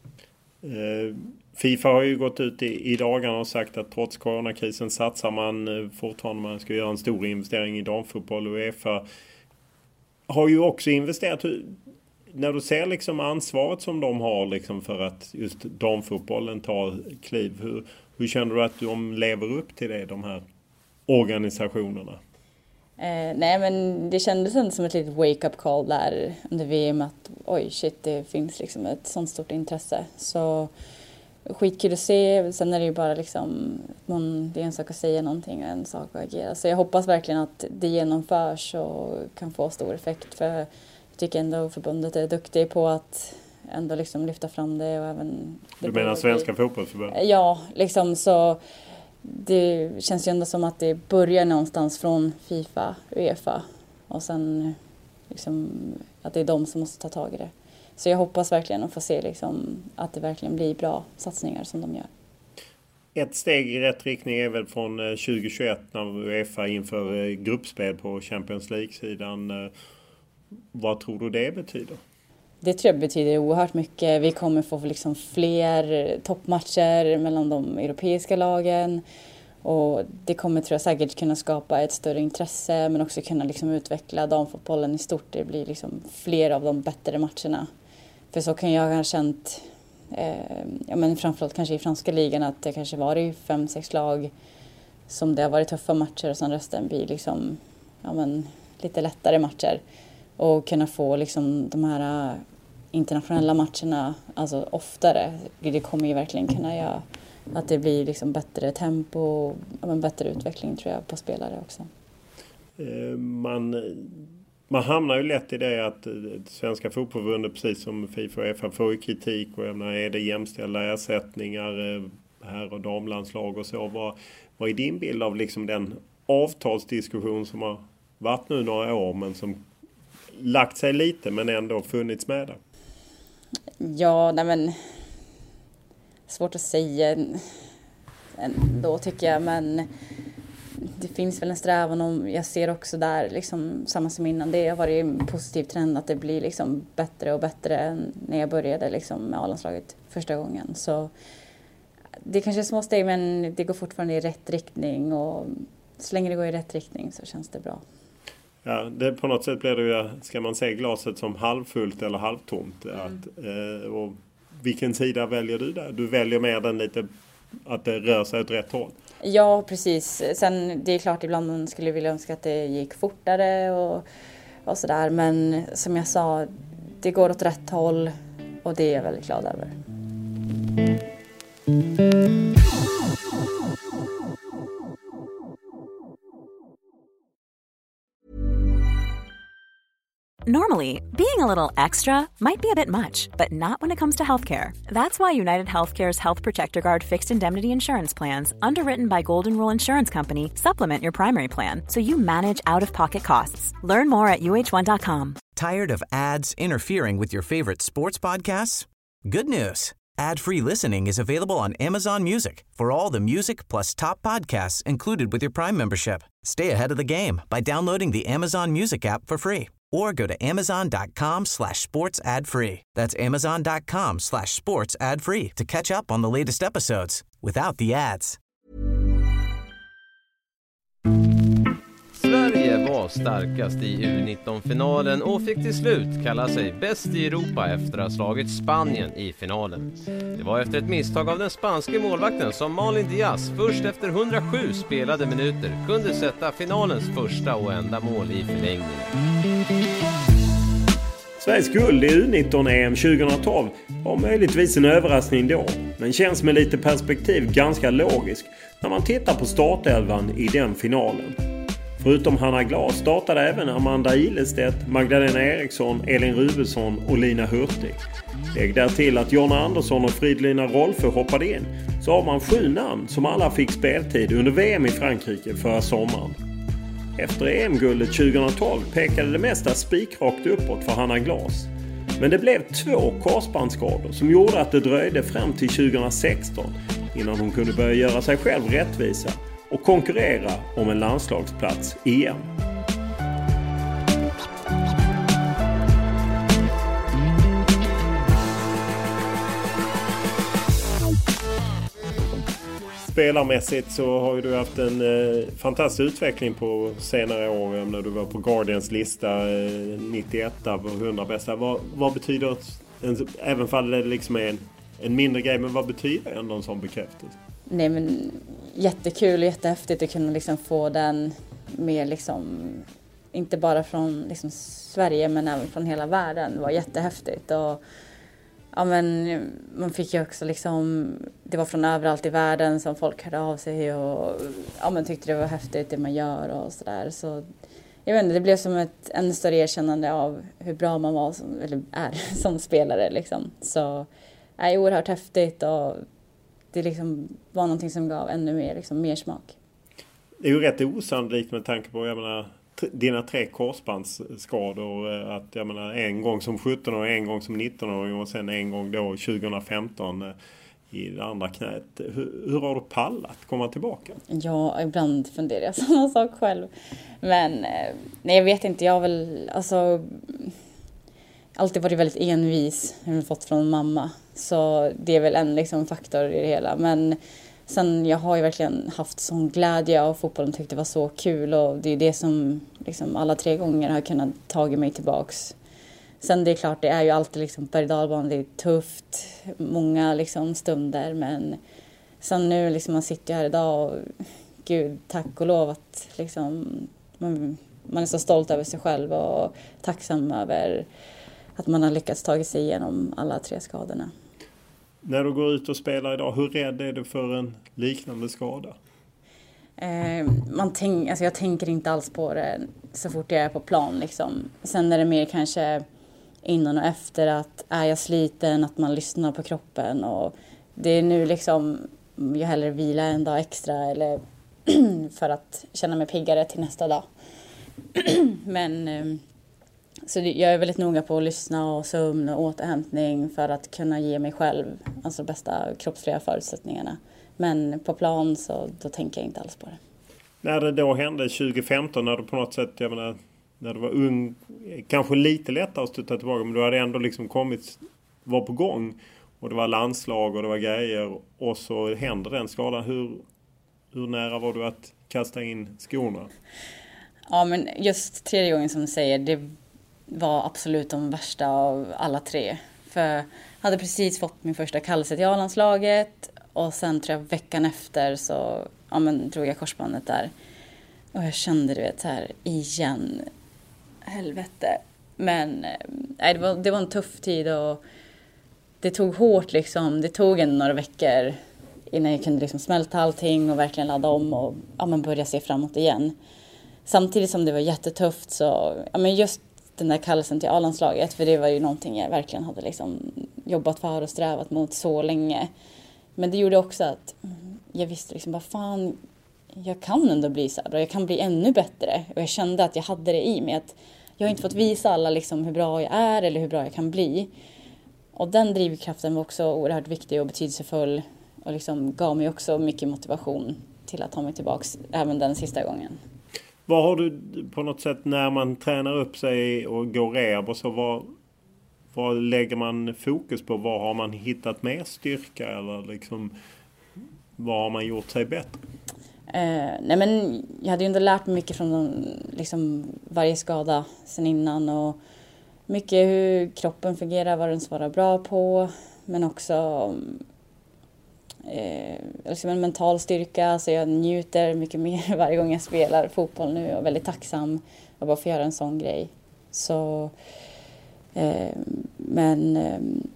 Eh, FIFA har ju gått ut i, i dagarna och sagt att trots coronakrisen satsar man fortfarande, man ska göra en stor investering i damfotboll, och UEFA har ju också investerat. När du ser liksom ansvaret som de har liksom för att just damfotbollen tar kliv, hur, hur känner du att de lever upp till det, de här organisationerna? Eh, nej men det kändes ändå som ett litet wake-up call där under V M att oj shit, det finns liksom ett sånt stort intresse. Så skitkul att se. Sen är det ju bara liksom, man, det är en sak att säga någonting och en sak att agera. Så jag hoppas verkligen att det genomförs och kan få stor effekt, för jag tycker ändå förbundet är duktig på att ändå liksom lyfta fram det. Och även det du menar svenska fotbollsförbundet? Ja, liksom så. Det känns ju ändå som att det börjar någonstans från FIFA, UEFA och sen liksom att det är de som måste ta tag i det. Så jag hoppas verkligen att få se liksom att det verkligen blir bra satsningar som de gör. Ett steg i rätt riktning är väl från tjugohundratjugoett när UEFA inför gruppspel på Champions League-sidan. Vad tror du det betyder? Det tror jag betyder oerhört mycket. Vi kommer få liksom fler toppmatcher mellan de europeiska lagen. Och det kommer tror jag säkert kunna skapa ett större intresse, men också kunna liksom utveckla damfotbollen i stort. Det blir liksom fler av de bättre matcherna. För så kan jag ha känt, eh, ja, men framförallt kanske i franska ligan, att det kanske varit fem, sex lag som det har varit tuffa matcher och sen resten blir liksom, ja, men lite lättare matcher. Och kunna få liksom de här internationella matcherna alltså oftare. Det kommer ju verkligen kunna göra att det blir liksom bättre tempo och en bättre utveckling tror jag på spelare också. Man, man hamnar ju lätt i det att svenska fotbollsförbundet, precis som FIFA och F A, får ju kritik. Och jag menar, är det jämställda ersättningar här och damlandslag och så? Vad, vad är din bild av liksom den avtalsdiskussion som har varit nu några år men som lagt sig lite men ändå funnits med där? Ja, nej men svårt att säga ändå tycker jag, men det finns väl en strävan om, jag ser också där liksom samma som innan, det har varit en positiv trend att det blir liksom bättre och bättre än när jag började liksom med A-landslaget första gången. Så det kanske är små steg, men det går fortfarande i rätt riktning, och så länge det går i rätt riktning så känns det bra. Ja, det, på något sätt blir det ju, ska man se glaset som halvfullt eller halvtomt. Mm. Att, eh, och vilken sida väljer du där? Du väljer mer den lite att det rör sig åt rätt håll. Ja, precis. Sen det är klart ibland man skulle vilja önska att det gick fortare och, och sådär. Men som jag sa, det går åt rätt håll och det är jag väldigt glad över. Normally, being a little extra might be a bit much, but not when it comes to healthcare. That's why United Healthcare's Health Protector Guard fixed indemnity insurance plans, underwritten by Golden Rule Insurance Company, supplement your primary plan so you manage out-of-pocket costs. Learn more at U H one dot com. Tired of ads interfering with your favorite sports podcasts? Good news. Ad-free listening is available on Amazon Music for all the music plus top podcasts included with your Prime membership. Stay ahead of the game by downloading the Amazon Music app for free or go to amazon.com slash sports ad free. That's amazon.com slash sports ad free to catch up on the latest episodes without the ads. Sverige var starkast i U nitton-finalen och fick till slut kalla sig bäst i Europa efter att ha slagit Spanien i finalen. Det var efter ett misstag av den spanske målvakten som Malin Diaz först efter hundrasju spelade minuter kunde sätta finalens första och enda mål i förlängningen. Sveriges guld i U nitton-E M tjugohundratolv var möjligtvis en överraskning då, men känns med lite perspektiv ganska logisk när man tittar på startelvan i den finalen. Förutom Hanna Glas startade även Amanda Ilestedt, Magdalena Eriksson, Elin Rubensson och Lina Hurtig. Lägg där till att Jonna Andersson och Fridlina Rolfö hoppade in, så har man sju namn som alla fick speltid under V M i Frankrike förra sommaren. Efter E M-guldet tjugohundratolv pekade det mesta spikrakt uppåt för Hanna Glas. Men det blev två korsbandsskador som gjorde att det dröjde fram till tjugohundrasexton innan hon kunde börja göra sig själv rättvisa och konkurrera om en landslagsplats igen. Spelarmässigt så har ju du haft en eh, fantastisk utveckling på senare år när du var på Guardians lista eh, nittioett av hundra bästa. Vad, vad betyder, en, även fall det liksom är en, en mindre grej, men vad betyder ändå en sån bekräftelse? Nej, men jättekul och jättehäftigt att kunna liksom få den mer liksom, inte bara från liksom Sverige men även från hela världen. Det var jättehäftigt och ja, men man fick ju också liksom, det var från överallt i världen som folk hörde av sig och ja, men tyckte det var häftigt det man gör och sådär. Så jag vet inte, det blev som ett ännu större erkännande av hur bra man var som, eller är som spelare liksom. Så det är oerhört häftigt och det liksom var någonting som gav ännu mer, liksom, mer smak. Det är ju rätt osannolikt med tanke på, jag menar, t- dina tre korsbandsskador. Att jag menar, en gång som sjutton-åring, en gång som nitton-åring och sen en gång då tjugohundrafemton i det andra knät. Hur, hur har du pallat komma tillbaka? Ja, ibland funderar jag samma sak själv. Men nej, jag vet inte, jag har väl alltså alltid varit väldigt envis, jag har fått från mamma. Så det är väl en liksom faktor i det hela. Men sen jag har ju verkligen haft sån glädje av fotbollen, tyckte det var så kul. Och det är det som liksom alla tre gånger har kunnat tagit mig tillbaks. Sen det är klart, det är ju alltid liksom berg- och dalbanan, det är tufft. Många liksom stunder. Men sen nu liksom man sitter här idag och gud, tack och lov att liksom man, man är så stolt över sig själv och tacksam över att man har lyckats ta sig igenom alla tre skadorna. När du går ut och spelar idag, hur rädd är du för en liknande skada? Eh, man tänk, alltså jag tänker inte alls på det så fort jag är på plan. Liksom. Sen är det mer kanske innan och efter att är jag sliten, att man lyssnar på kroppen. Och det är nu liksom, jag hellre vila en dag extra eller för att känna mig piggare till nästa dag. Men eh, så jag är väldigt noga på att lyssna och sömn och återhämtning för att kunna ge mig själv alltså bästa kroppsliga förutsättningarna. Men på plan så då tänker jag inte alls på det. När det då hände tjugohundrafemton, när du på något sätt, jag menar, när du var ung, kanske lite lättare att stötta tillbaka, men du hade ändå liksom kommit, var på gång och det var landslag och det var grejer och så hände den skadan. Hur, hur nära var du att kasta in skorna? Ja, men just tredje gången som du säger, det var absolut de värsta av alla tre. För jag hade precis fått min första kallelse till A-landslaget Och sen tror jag veckan efter så ja, men, drog jag korsbandet där. Och jag kände, du vet, så här igen. Helvete. Men nej, det, var, det var en tuff tid och det tog hårt liksom. Det tog en några veckor innan jag kunde liksom smälta allting och verkligen ladda om och ja, men börja se framåt igen. Samtidigt som det var jättetufft så, ja men just den där kallelsen till A-landslaget, för det var ju någonting jag verkligen hade liksom jobbat för och strävat mot så länge. Men det gjorde också att jag visste liksom, vad fan, jag kan ändå bli så här, och jag kan bli ännu bättre. Och jag kände att jag hade det i mig, att jag har inte fått visa alla liksom hur bra jag är eller hur bra jag kan bli. Och den drivkraften var också oerhört viktig och betydelsefull och liksom gav mig också mycket motivation till att ta mig tillbaks även den sista gången. Vad har du på något sätt när man tränar upp sig och går rehab och så, vad, vad lägger man fokus på? Vad har man hittat mer styrka eller liksom, vad har man gjort sig bättre? Eh, nej men jag hade ju ändå lärt mig mycket från de, liksom, varje skada sen innan och mycket hur kroppen fungerar, vad den svarar bra på, men också eh, liksom en mental styrka, så jag njuter mycket mer varje gång jag spelar fotboll nu och är väldigt tacksam att bara få göra en sån grej. Så eh, men eh,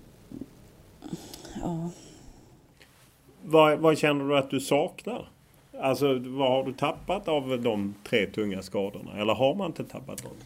ja. Vad, vad känner du att du saknar? Alltså vad har du tappat av de tre tunga skadorna? Eller har man inte tappat dem?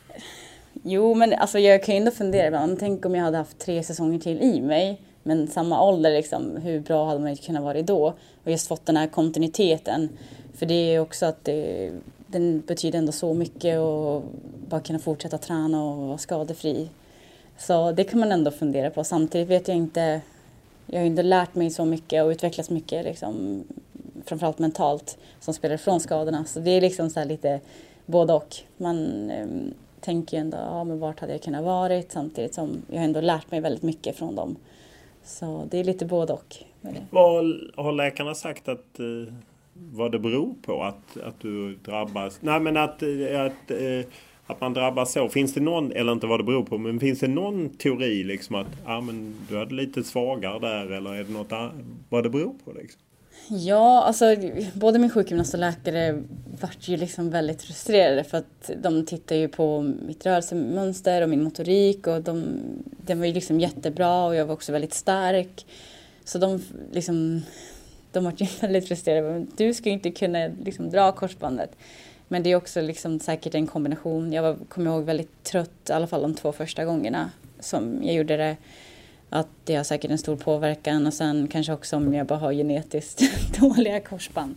Jo, men alltså jag kan ju ändå fundera ibland. Tänk om jag hade haft tre säsonger till i mig. Men samma ålder liksom. Hur bra hade man inte kunnat vara då? Och just fått den här kontinuiteten. För det är också att det, den betyder ändå så mycket. Och bara kunna fortsätta träna och vara skadefri. Så det kan man ändå fundera på. Samtidigt vet jag inte. Jag har ju ändå lärt mig så mycket och utvecklats mycket liksom. Framförallt mentalt. Som spelar från skadorna. Så det är liksom så här lite både och. Man um, tänker ändå, ja men vart hade jag kunnat varit? Samtidigt som jag har ändå lärt mig väldigt mycket från dem. Så det är lite både och. Med det. Vad har läkarna sagt att eh, vad det beror på att, att du drabbas? Nej men att, att, eh, att man drabbas så. Finns det någon, eller inte vad det beror på, men finns det någon teori liksom att ah, men du hade lite svagare där, eller är det något annat, vad det beror på liksom? Ja, alltså både min sjukgymnast och läkare vart ju liksom väldigt frustrerade för att de tittar ju på mitt rörelsemönster och min motorik och de, den var ju liksom jättebra och jag var också väldigt stark. Så de liksom, de var ju väldigt frustrerade. Du ska ju inte kunna liksom dra korsbandet. Men det är också liksom säkert en kombination. Jag var, kommer ihåg, väldigt trött, i alla fall de två första gångerna som jag gjorde det. Att det har säkert en stor påverkan och sen kanske också om jag bara har genetiskt dåliga korsband.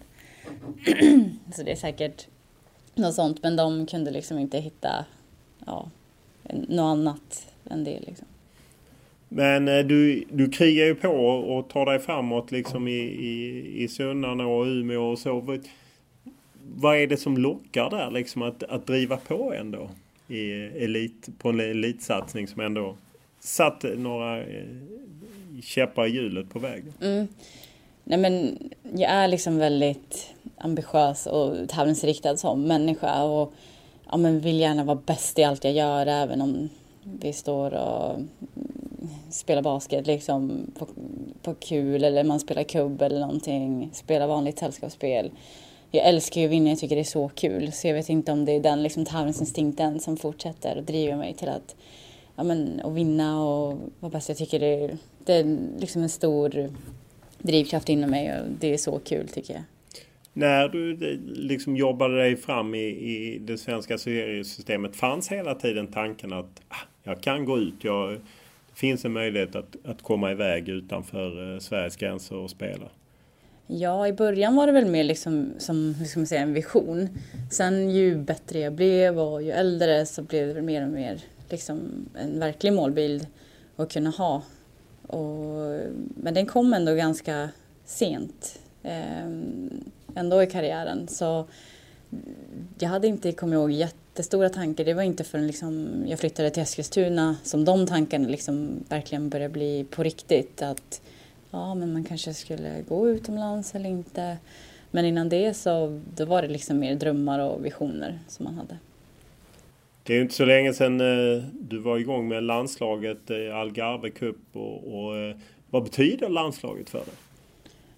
Så det är säkert något sånt, men de kunde liksom inte hitta ja, något annat än det liksom. Men du, du krigar ju på och tar dig framåt liksom i, i, i Sunnarna och Umeå och så. Vad är det som lockar där liksom att, att driva på ändå i elit, på en elitsatsning som ändå satt några käppar i hjulet på vägen? Mm. Nej men jag är liksom väldigt ambitiös och tävlingsriktad som människa och ja, men vill gärna vara bäst i allt jag gör, även om vi står och spelar basket liksom på, på kul eller man spelar kubb eller någonting, spelar vanligt sällskapsspel. Jag älskar ju att vinna, jag tycker det är så kul, så jag vet inte om det är den liksom tävlingsinstinkten som fortsätter och driver mig till att ja, men, och vinna och vara bäst. Jag tycker det är, det är liksom en stor drivkraft inom mig och det är så kul tycker jag. När du liksom jobbade dig fram i, i det svenska seriesystemet, fanns hela tiden tanken att ah, jag kan gå ut, jag, det finns en möjlighet att, att komma iväg utanför eh, Sveriges gränser och spela? Ja, i början var det väl mer liksom, som hur ska man säga, en vision. Sen ju bättre jag blev och ju äldre så blev det väl mer och mer liksom en verklig målbild att kunna ha. Och, men den kom ändå ganska sent eh, ändå i karriären. Så jag hade inte kommit ihåg jättestora tankar. Det var inte förrän liksom jag flyttade till Eskilstuna som de tankarna liksom verkligen började bli på riktigt. Att ja, men man kanske skulle gå utomlands eller inte. Men innan det så då var det liksom mer drömmar och visioner som man hade. Det är ju inte så länge sedan eh, du var igång med landslaget, eh, Algarve Cup och, och eh, vad betyder landslaget för dig?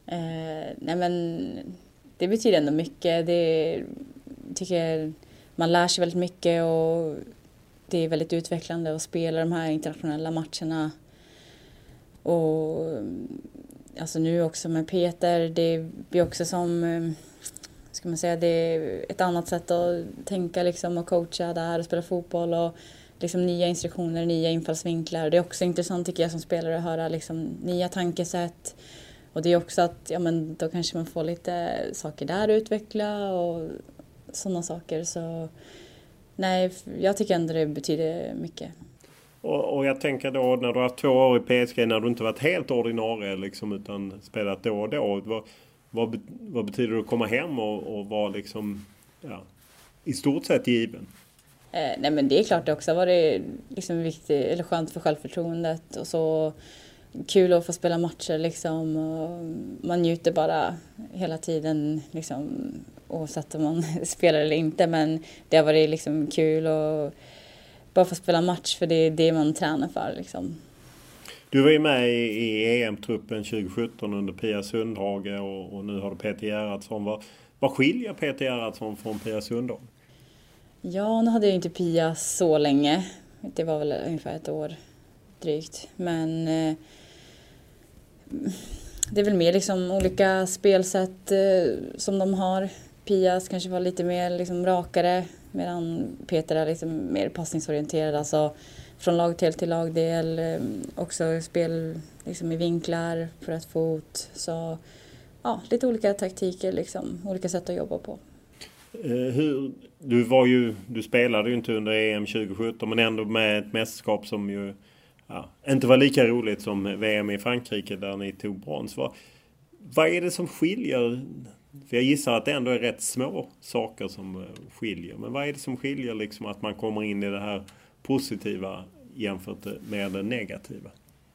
Eh, nej men det betyder ändå mycket. Det tycker man lär sig väldigt mycket och det är väldigt utvecklande att spela de här internationella matcherna. Och alltså nu också med Peter, det blir också som, ska man säga, det är ett annat sätt att tänka liksom och coacha där och spela fotboll och liksom nya instruktioner, nya infallsvinklar. Det är också intressant tycker jag som spelare att höra liksom nya tankesätt. Och det är också att ja, men då kanske man får lite saker där att utveckla och sådana saker. Så nej, jag tycker ändå det betyder mycket. Och, och jag tänker då när du har haft två år i P S G, när du inte varit helt ordinarie liksom, utan spelat då och då. Vad, vad, vad betyder det att komma hem och, och vara liksom, ja, i stort sett given? Eh, nej men det är klart det också var det liksom viktigt, eller skönt för självförtroendet och så kul att få spela matcher liksom. Och man njuter bara hela tiden liksom, oavsett om man spelar eller inte, men det har varit liksom kul och bara få spela match för det är det man tränar för liksom. Du var ju med i E M-truppen tjugo sjutton under Pia Sundhage och, och nu har du Peter Gerhardsson. Vad, vad skiljer Peter Gerhardsson från Pia Sundhage? Ja, nu hade jag inte Pia så länge. Det var väl ungefär ett år drygt. Men eh, det är väl mer liksom olika spelsätt eh, som de har. Pias kanske var lite mer liksom rakare medan Peter är liksom mer passningsorienterad. Alltså från lagdel till lagdel. Eh, också spel liksom i vinklar för rätt fot. Så ja, lite olika taktiker liksom. Olika sätt att jobba på. Eh, hur, du, var ju, du spelade ju inte under E M tjugo sjutton men ändå med ett mästerskap som ju ja, inte var lika roligt som V M i Frankrike där ni tog brons. Vad, vad är det som skiljer? För jag gissar att det ändå är rätt små saker som skiljer. Men vad är det som skiljer liksom att man kommer in i det här positiva jämfört med det negativa?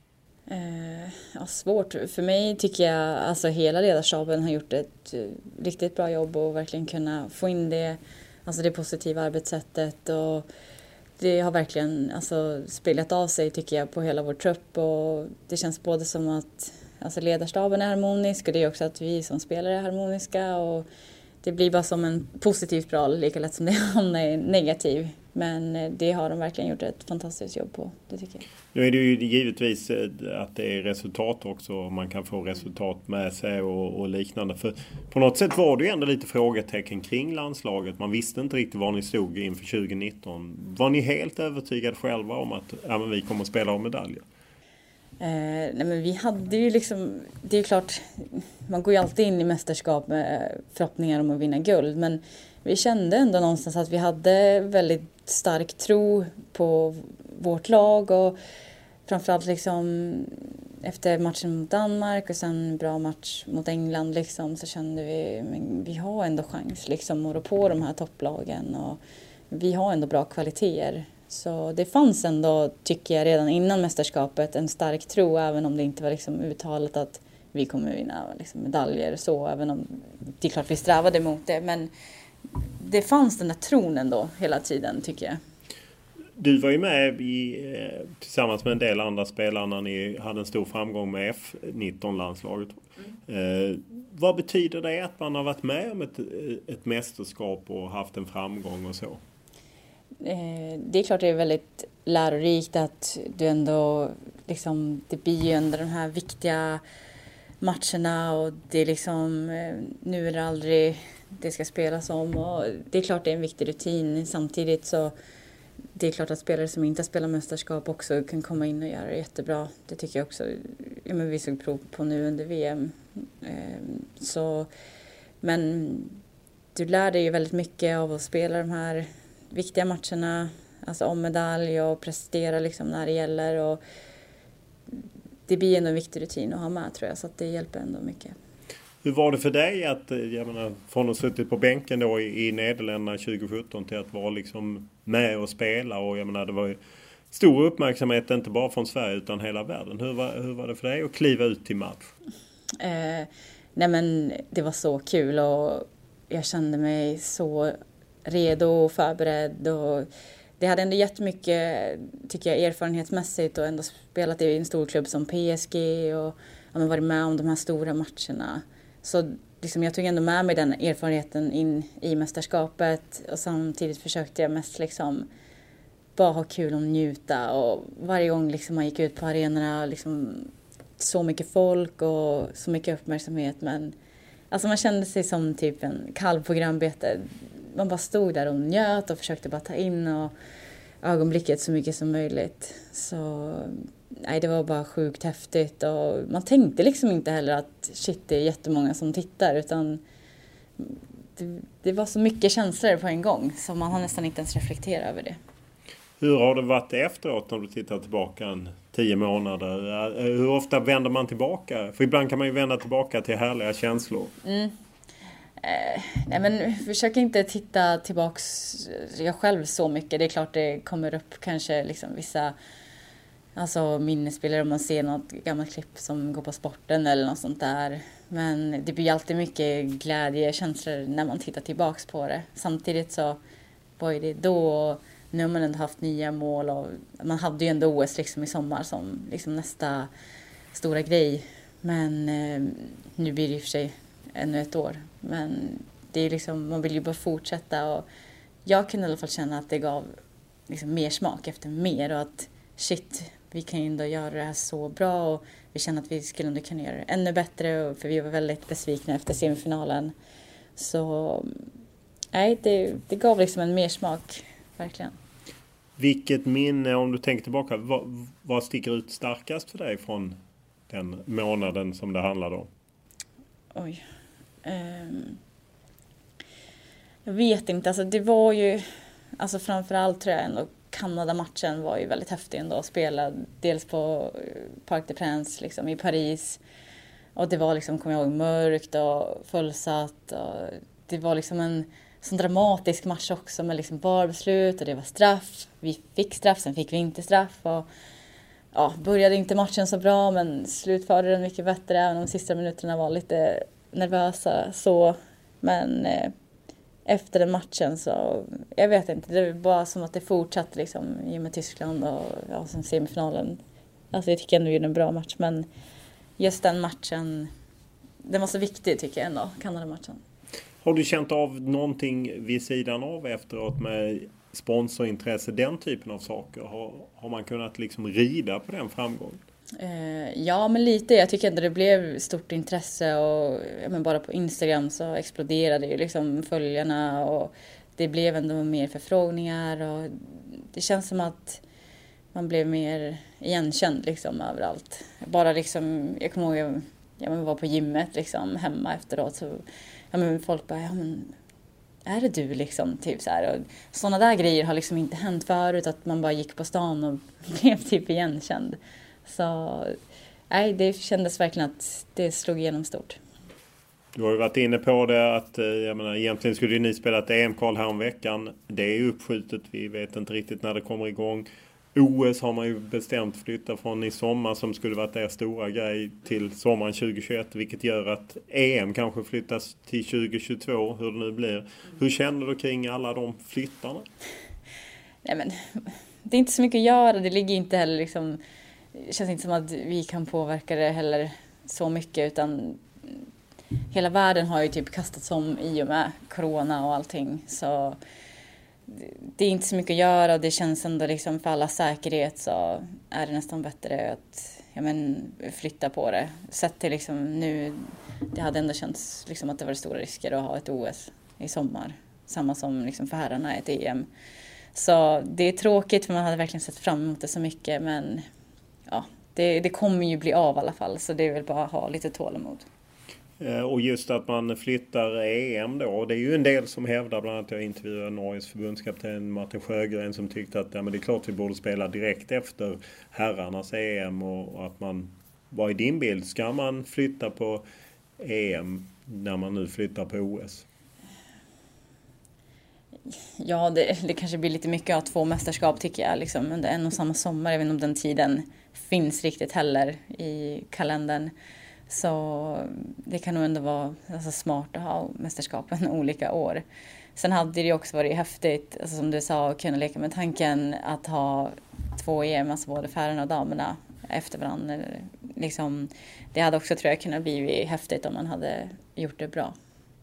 Eh, ja, svårt. För mig tycker jag alltså hela ledarstaben har gjort ett uh, riktigt bra jobb och verkligen kunna få in det, alltså det positiva arbetssättet och det har verkligen alltså, spelat av sig tycker jag på hela vår trupp och det känns både som att alltså, ledarstaben är harmonisk och det är också att vi som spelare är harmoniska och det blir bara som en positiv spiral lika lätt som det hamnar i negativ. Men det har de verkligen gjort ett fantastiskt jobb på, det tycker jag. Nu är det ju givetvis att det är resultat också. Man kan få resultat med sig och, och liknande. För på något sätt var det ju ändå lite frågetecken kring landslaget. Man visste inte riktigt var ni stod inför tjugo nitton. Var ni helt övertygade själva om att ja, men vi kommer att spela om medaljer? Eh, nej men vi hade ju liksom, det är ju klart, man går ju alltid in i mästerskap med förhoppningar om att vinna guld. Men vi kände ändå någonstans att vi hade väldigt stark tro på vårt lag och framförallt liksom efter matchen mot Danmark och sen en bra match mot England liksom, så kände vi men vi har ändå chans liksom att rå på de här topplagen och vi har ändå bra kvaliteter. Så det fanns ändå, tycker jag, redan innan mästerskapet en stark tro, även om det inte var liksom uttalat att vi kommer vinna liksom medaljer så, även om det är klart vi strävade mot det, men det fanns den där tron ändå hela tiden tycker jag. Du var ju med i, tillsammans med en del andra spelare när ni hade en stor framgång med F nitton-landslaget. Mm. Eh, vad betyder det att man har varit med om ett, ett mästerskap och haft en framgång och så? Eh, det är klart det är väldigt lärorikt att du ändå liksom, det blir ju ändå de här viktiga matcherna och det är liksom nu eller aldrig det ska spelas om och det är klart det är en viktig rutin. Samtidigt så det är klart att spelare som inte spelar mästerskap också kan komma in och göra det jättebra. Det tycker jag också, ja, men vi såg prov på nu under V M. Så, men du lär dig ju väldigt mycket av att spela de här viktiga matcherna, alltså om medalj och prestera liksom när det gäller och det blir ändå en viktig rutin att ha med tror jag, så att det hjälper ändå mycket. Hur var det för dig att, jag menar, från att suttit på bänken då i, i Nederländerna tjugo sjutton till att vara liksom med och spela och jag menar det var ju stor uppmärksamhet inte bara från Sverige utan hela världen. Hur var, hur var det för dig att kliva ut till match? Eh, nej men det var så kul och jag kände mig så redo och förberedd och det hade ändå jättemycket tycker jag erfarenhetsmässigt och ändå spelat i en stor klubb som P S G och ja, men varit med om de här stora matcherna. Så liksom, jag tog ändå med mig den erfarenheten in i mästerskapet. Och samtidigt försökte jag mest liksom bara ha kul och njuta. Och varje gång liksom man gick ut på arenorna, liksom, så mycket folk och så mycket uppmärksamhet. Men alltså man kände sig som typ en kalv på grönbete. Man bara stod där och njöt och försökte bara ta in och ögonblicket så mycket som möjligt. Så nej, det var bara sjukt häftigt. Och man tänkte liksom inte heller att shit, det är jättemånga som tittar. Utan det, det var så mycket känslor på en gång. Så man har nästan inte ens reflekterat över det. Hur har det varit efteråt när du tittar tillbaka en tio månader? Hur ofta vänder man tillbaka? För ibland kan man ju vända tillbaka till härliga känslor. Mm. Eh, nej men försök inte titta tillbaks jag själv så mycket. Det är klart det kommer upp kanske liksom vissa alltså minnesbilder om man ser något gammalt klipp som går på sporten eller något sånt där. Men det blir alltid mycket glädje, känslor när man tittar tillbaks på det. Samtidigt så var det då, nu har man ändå haft nya mål och man hade ju ändå O S liksom i sommar som liksom nästa stora grej. Men eh, nu blir det i och för sig ännu ett år. Men det är liksom, man vill ju bara fortsätta och jag kunde i alla fall känna att det gav liksom mer smak efter mer och att shit, vi kan ju ändå göra det här så bra och vi känner att vi skulle ändå kunna göra det ännu bättre för vi var väldigt besvikna efter semifinalen. Så nej, det, det gav liksom en mer smak, verkligen. Vilket minne, om du tänker tillbaka, vad, vad sticker ut starkast för dig från den månaden som det handlade om? Oj. Um, jag vet inte, alltså det var ju, alltså framförallt tror jag ändå Kanada-matchen var ju väldigt häftig ändå att spela, dels på Parc des Princes liksom i Paris och det var liksom, kommer jag ihåg, mörkt och fullsatt och det var liksom en sån dramatisk match också med liksom barbeslut och det var straff, vi fick straff, sen fick vi inte straff och ja, började inte matchen så bra men slutförde den mycket bättre, även de sista minuterna var lite nervösa så, men eh, efter den matchen så, jag vet inte, det var bara som att det fortsatte liksom i och med Tyskland och ja, som semifinalen. Alltså jag tycker ändå det är en bra match, men just den matchen, den var så viktig tycker jag ändå, Kanada-matchen. Har du känt av någonting vid sidan av efteråt med sponsorintresse, den typen av saker? Har, har man kunnat liksom rida på den framgången? Eh, ja, men lite. Jag tycker ändå det blev stort intresse och ja, men bara på Instagram så exploderade ju liksom följarna och det blev ändå mer förfrågningar och det känns som att man blev mer igenkänd liksom överallt. Bara liksom, jag kommer ihåg jag, jag var på gymmet liksom hemma efteråt så ja, men folk bara, ja men är det du liksom, typ så här. Och sådana där grejer har liksom inte hänt förut, att man bara gick på stan och blev typ igenkänd. Så nej, det kändes verkligen att det slog igenom stort. Du har ju varit inne på det att jag menar, egentligen skulle ni spela ett E M-kval här om veckan. Det är uppskjutet, vi vet inte riktigt när det kommer igång. O S har man ju bestämt flytta från i sommar som skulle varit er stora grej till sommaren tjugohundratjugoett, vilket gör att E M kanske flyttas till tjugohundratjugotvå, hur det nu blir. Hur känner du kring alla de flyttarna? Nej men, det är inte så mycket att göra, det ligger inte heller liksom, det känns inte som att vi kan påverka det heller så mycket, utan hela världen har ju typ kastats om i och med corona och allting, så det är inte så mycket att göra och det känns ändå liksom för alla säkerhet så är det nästan bättre att ja, men, flytta på det. Sett till liksom nu, det hade ändå känts liksom att det var stora risker att ha ett O S i sommar. Samma som liksom för herrarna ett E M. Så det är tråkigt för man hade verkligen sett fram emot det så mycket, men ja, det, det kommer ju bli av i alla fall, så det är väl bara att ha lite tålamod. Och just att man flyttar E M då, det är ju en del som hävdar, bland annat jag intervjuade Norges förbundskapten Martin Sjögren som tyckte att ja, men det är klart vi borde spela direkt efter herrarnas E M och att man, vad är din bild? Ska man flytta på E M när man nu flyttar på O S? Ja, det, det kanske blir lite mycket av två mästerskap tycker jag, liksom under en och samma sommar. Jag vet inte om den tiden finns riktigt heller i kalendern. Så det kan nog ändå vara alltså, smart att ha mästerskapen olika år. Sen hade det ju också varit häftigt, alltså, som du sa, att kunna leka med tanken att ha två E M, alltså både herrarna och damerna, efter varandra. liksom, det hade också, tror jag, kunnat bli häftigt om man hade gjort det bra.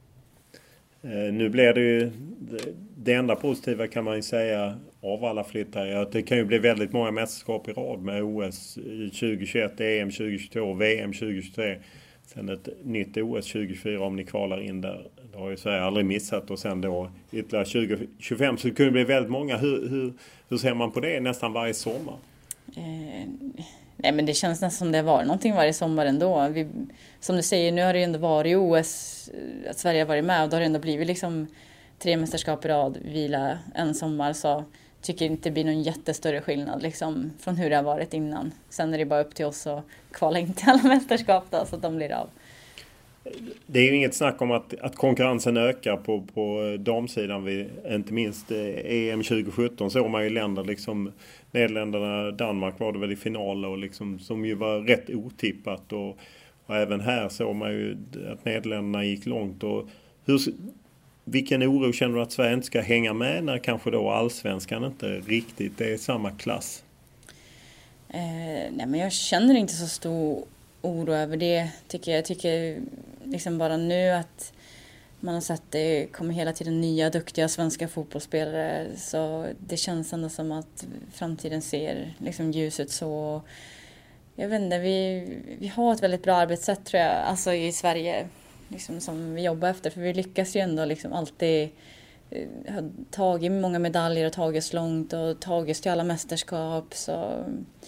Eh, nu blir det ju, det enda positiva kan man ju säga av alla flyttar är att det kan ju bli väldigt många mästerskap i rad med O S tjugohundratjugoett, E M tjugohundratjugotvå, V M tjugohundratjugotre. Sen ett nytt O S tjugohundratjugofyra om ni kvalar in där. Det har ju Sverige aldrig missat. Och sen då ytterligare tjugohundratjugofem. Så det kunde bli väldigt många. Hur, hur, hur ser man på det nästan varje sommar? Eh, nej men det känns nästan som det var någonting varje sommar ändå. Vi, som du säger, nu har det ju ändå varit O S att Sverige har varit med. Och då har det ändå blivit liksom tre mästerskap i rad, vila en sommar. Så tycker inte det blir någon jättestörre skillnad liksom, från hur det har varit innan. Sen är det bara upp till oss att kvala in till alla mästerskap då, så att de blir av. Det är ju inget snack om att, att konkurrensen ökar på, på damsidan. Vi, inte minst E M tjugosjutton såg man ju länder liksom Nederländerna, Danmark var det väl i final och liksom, som ju var rätt otippat. Och, och även här såg man ju att Nederländerna gick långt. Och hur, vilken oro känner du att Sverige inte ska hänga med när kanske då allsvenskan inte riktigt är samma klass? Eh, nej men jag känner inte så stor oro över det, tycker jag. Jag tycker liksom bara nu att man har sett det kommer hela tiden nya duktiga svenska fotbollsspelare, så det känns ändå som att framtiden ser liksom ljus ut. Så jag vet inte, vi, vi har ett väldigt bra arbetssätt tror jag, alltså i Sverige liksom, som vi jobbar efter, för vi lyckas ju ändå liksom alltid ha tagit många medaljer och tagit oss långt och tagit oss till alla mästerskap, så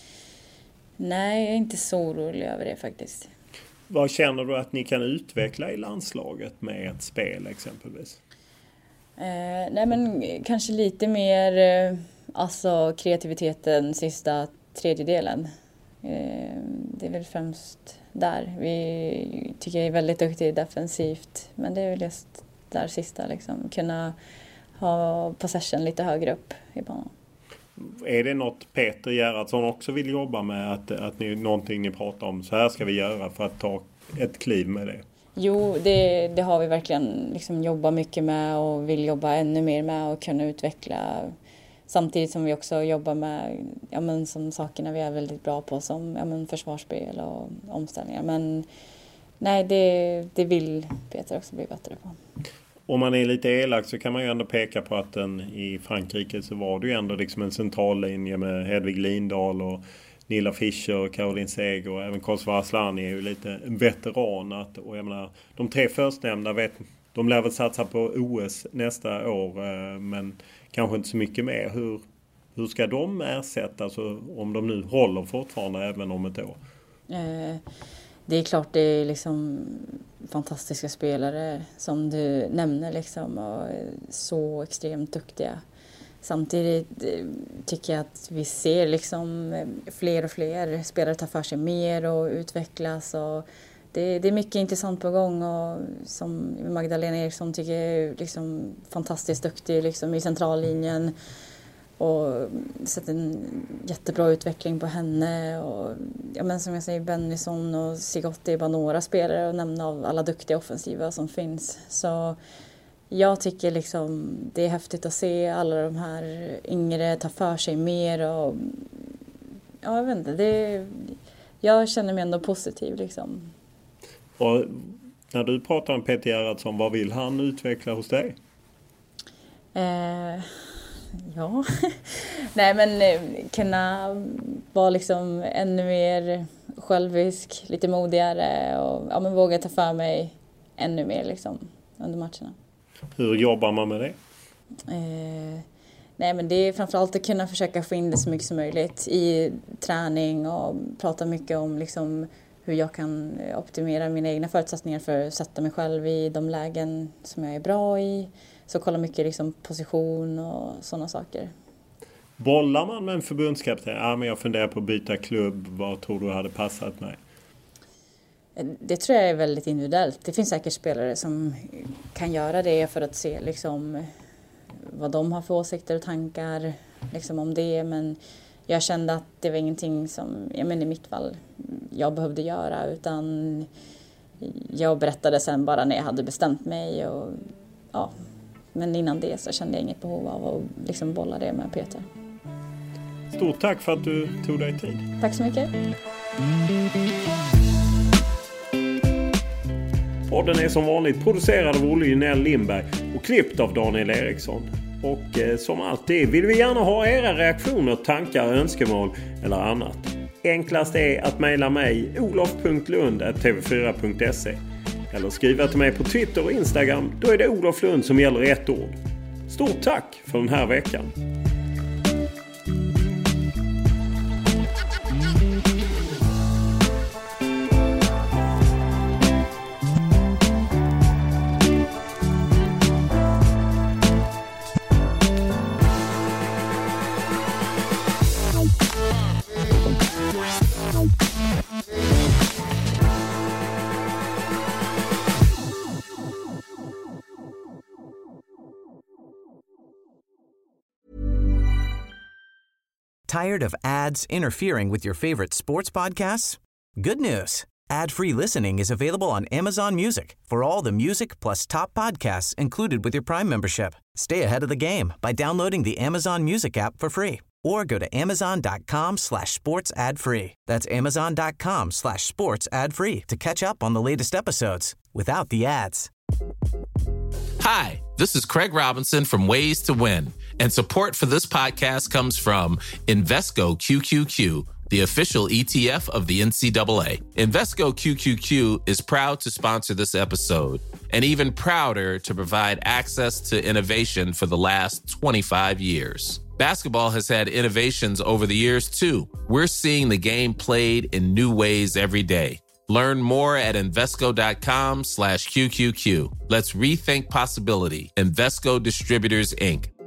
nej, jag är inte så orolig över det faktiskt. Vad känner du att ni kan utveckla i landslaget med ett spel exempelvis? Eh, nej men kanske lite mer eh, alltså kreativiteten sista tredjedelen. Eh, det är väl främst där. Vi tycker jag är väldigt duktig defensivt, men det är väl just där sista liksom. Kunna ha possession lite högre upp i banan. Är det något Peter Gerhardsson också vill jobba med? Att, att ni, någonting ni pratar om, så här ska vi göra för att ta ett kliv med det? Jo, det, det har vi verkligen liksom jobbat mycket med och vill jobba ännu mer med och kunna utveckla. Samtidigt som vi också jobbar med ja, men, som sakerna vi är väldigt bra på, som ja, men, försvarsspel och omställningar. Men nej, det, det vill Peter också bli bättre på. Om man är lite elak så kan man ju ändå peka på att den, i Frankrike så var det ju ändå liksom en central linje med Hedvig Lindahl och Nilla Fischer och Caroline Seger, och även Kosova Asllani är ju lite en veteran. Att, och jag menar, de tre förstnämnda vet, de lär väl satsa på O S nästa år, men kanske inte så mycket mer. Hur, hur ska de ersätta, alltså, om de nu håller fortfarande även om ett år? Eh, det är klart, det är liksom fantastiska spelare som du nämner liksom, och så extremt duktiga. Samtidigt tycker jag att vi ser liksom fler och fler spelare ta för sig mer och utvecklas, och det, det är mycket intressant på gång, och som Magdalena Eriksson tycker jag är liksom fantastiskt duktig liksom i centrallinjen och sett en jättebra utveckling på henne. Och ja, men som jag säger, Bennison och Sigotti är bara några spelare att nämna av alla duktiga offensiva som finns. Så jag tycker liksom det är häftigt att se alla de här yngre ta för sig mer, och ja, jag vet inte, det, jag känner mig ändå positiv liksom. Och när du pratar om Peter Gerhardsson, vad vill han utveckla hos dig? Eh, ja, nej men kunna vara liksom ännu mer självisk, lite modigare, och ja, men våga ta för mig ännu mer liksom under matcherna. Hur jobbar man med det? Eh, nej men det är framförallt att kunna försöka få in det så mycket som möjligt i träning, och prata mycket om liksom hur jag kan optimera mina egna förutsättningar för att sätta mig själv i de lägen som jag är bra i. Så kolla mycket liksom position och sådana saker. Bollar man med en förbundskapten? Ja, men jag funderar på att byta klubb. Vad tror du hade passat mig? Det tror jag är väldigt individuellt. Det finns säkert spelare som kan göra det för att se liksom vad de har för åsikter och tankar liksom om det. Men jag kände att det var ingenting som, jag menar i mitt fall, jag behövde göra. Utan jag berättade sen bara när jag hade bestämt mig. Och, ja. Men innan det så kände jag inget behov av att liksom bolla det med Peter. Stort tack för att du tog dig tid. Tack så mycket. Podden är som vanligt producerad av Olle Junell Lindberg och klippt av Daniel Eriksson. Och eh, som alltid vill vi gärna ha era reaktioner, tankar, önskemål eller annat. Enklast är att mejla mig olof punkt lund snabel-a t v fyra punkt se eller skriva till mig på Twitter och Instagram. Då är det Olof Lund som gäller ett ord. Stort tack för den här veckan. Tired of ads interfering with your favorite sports podcasts? Good news. Ad-free listening is available on Amazon Music for all the music plus top podcasts included with your Prime membership. Stay ahead of the game by downloading the Amazon Music app for free or go to amazon.com slash sports ad free. That's amazon.com slash sports ad free to catch up on the latest episodes without the ads. Hi, this is Craig Robinson from Ways to Win, and support for this podcast comes from Invesco Q Q Q, the official E T F of the N C double A. Invesco Q Q Q is proud to sponsor this episode, and even prouder to provide access to innovation for the last twenty-five years. Basketball has had innovations over the years, too. We're seeing the game played in new ways every day. Learn more at Invesco.com slash QQQ. Let's rethink possibility. Invesco Distributors, Incorporated.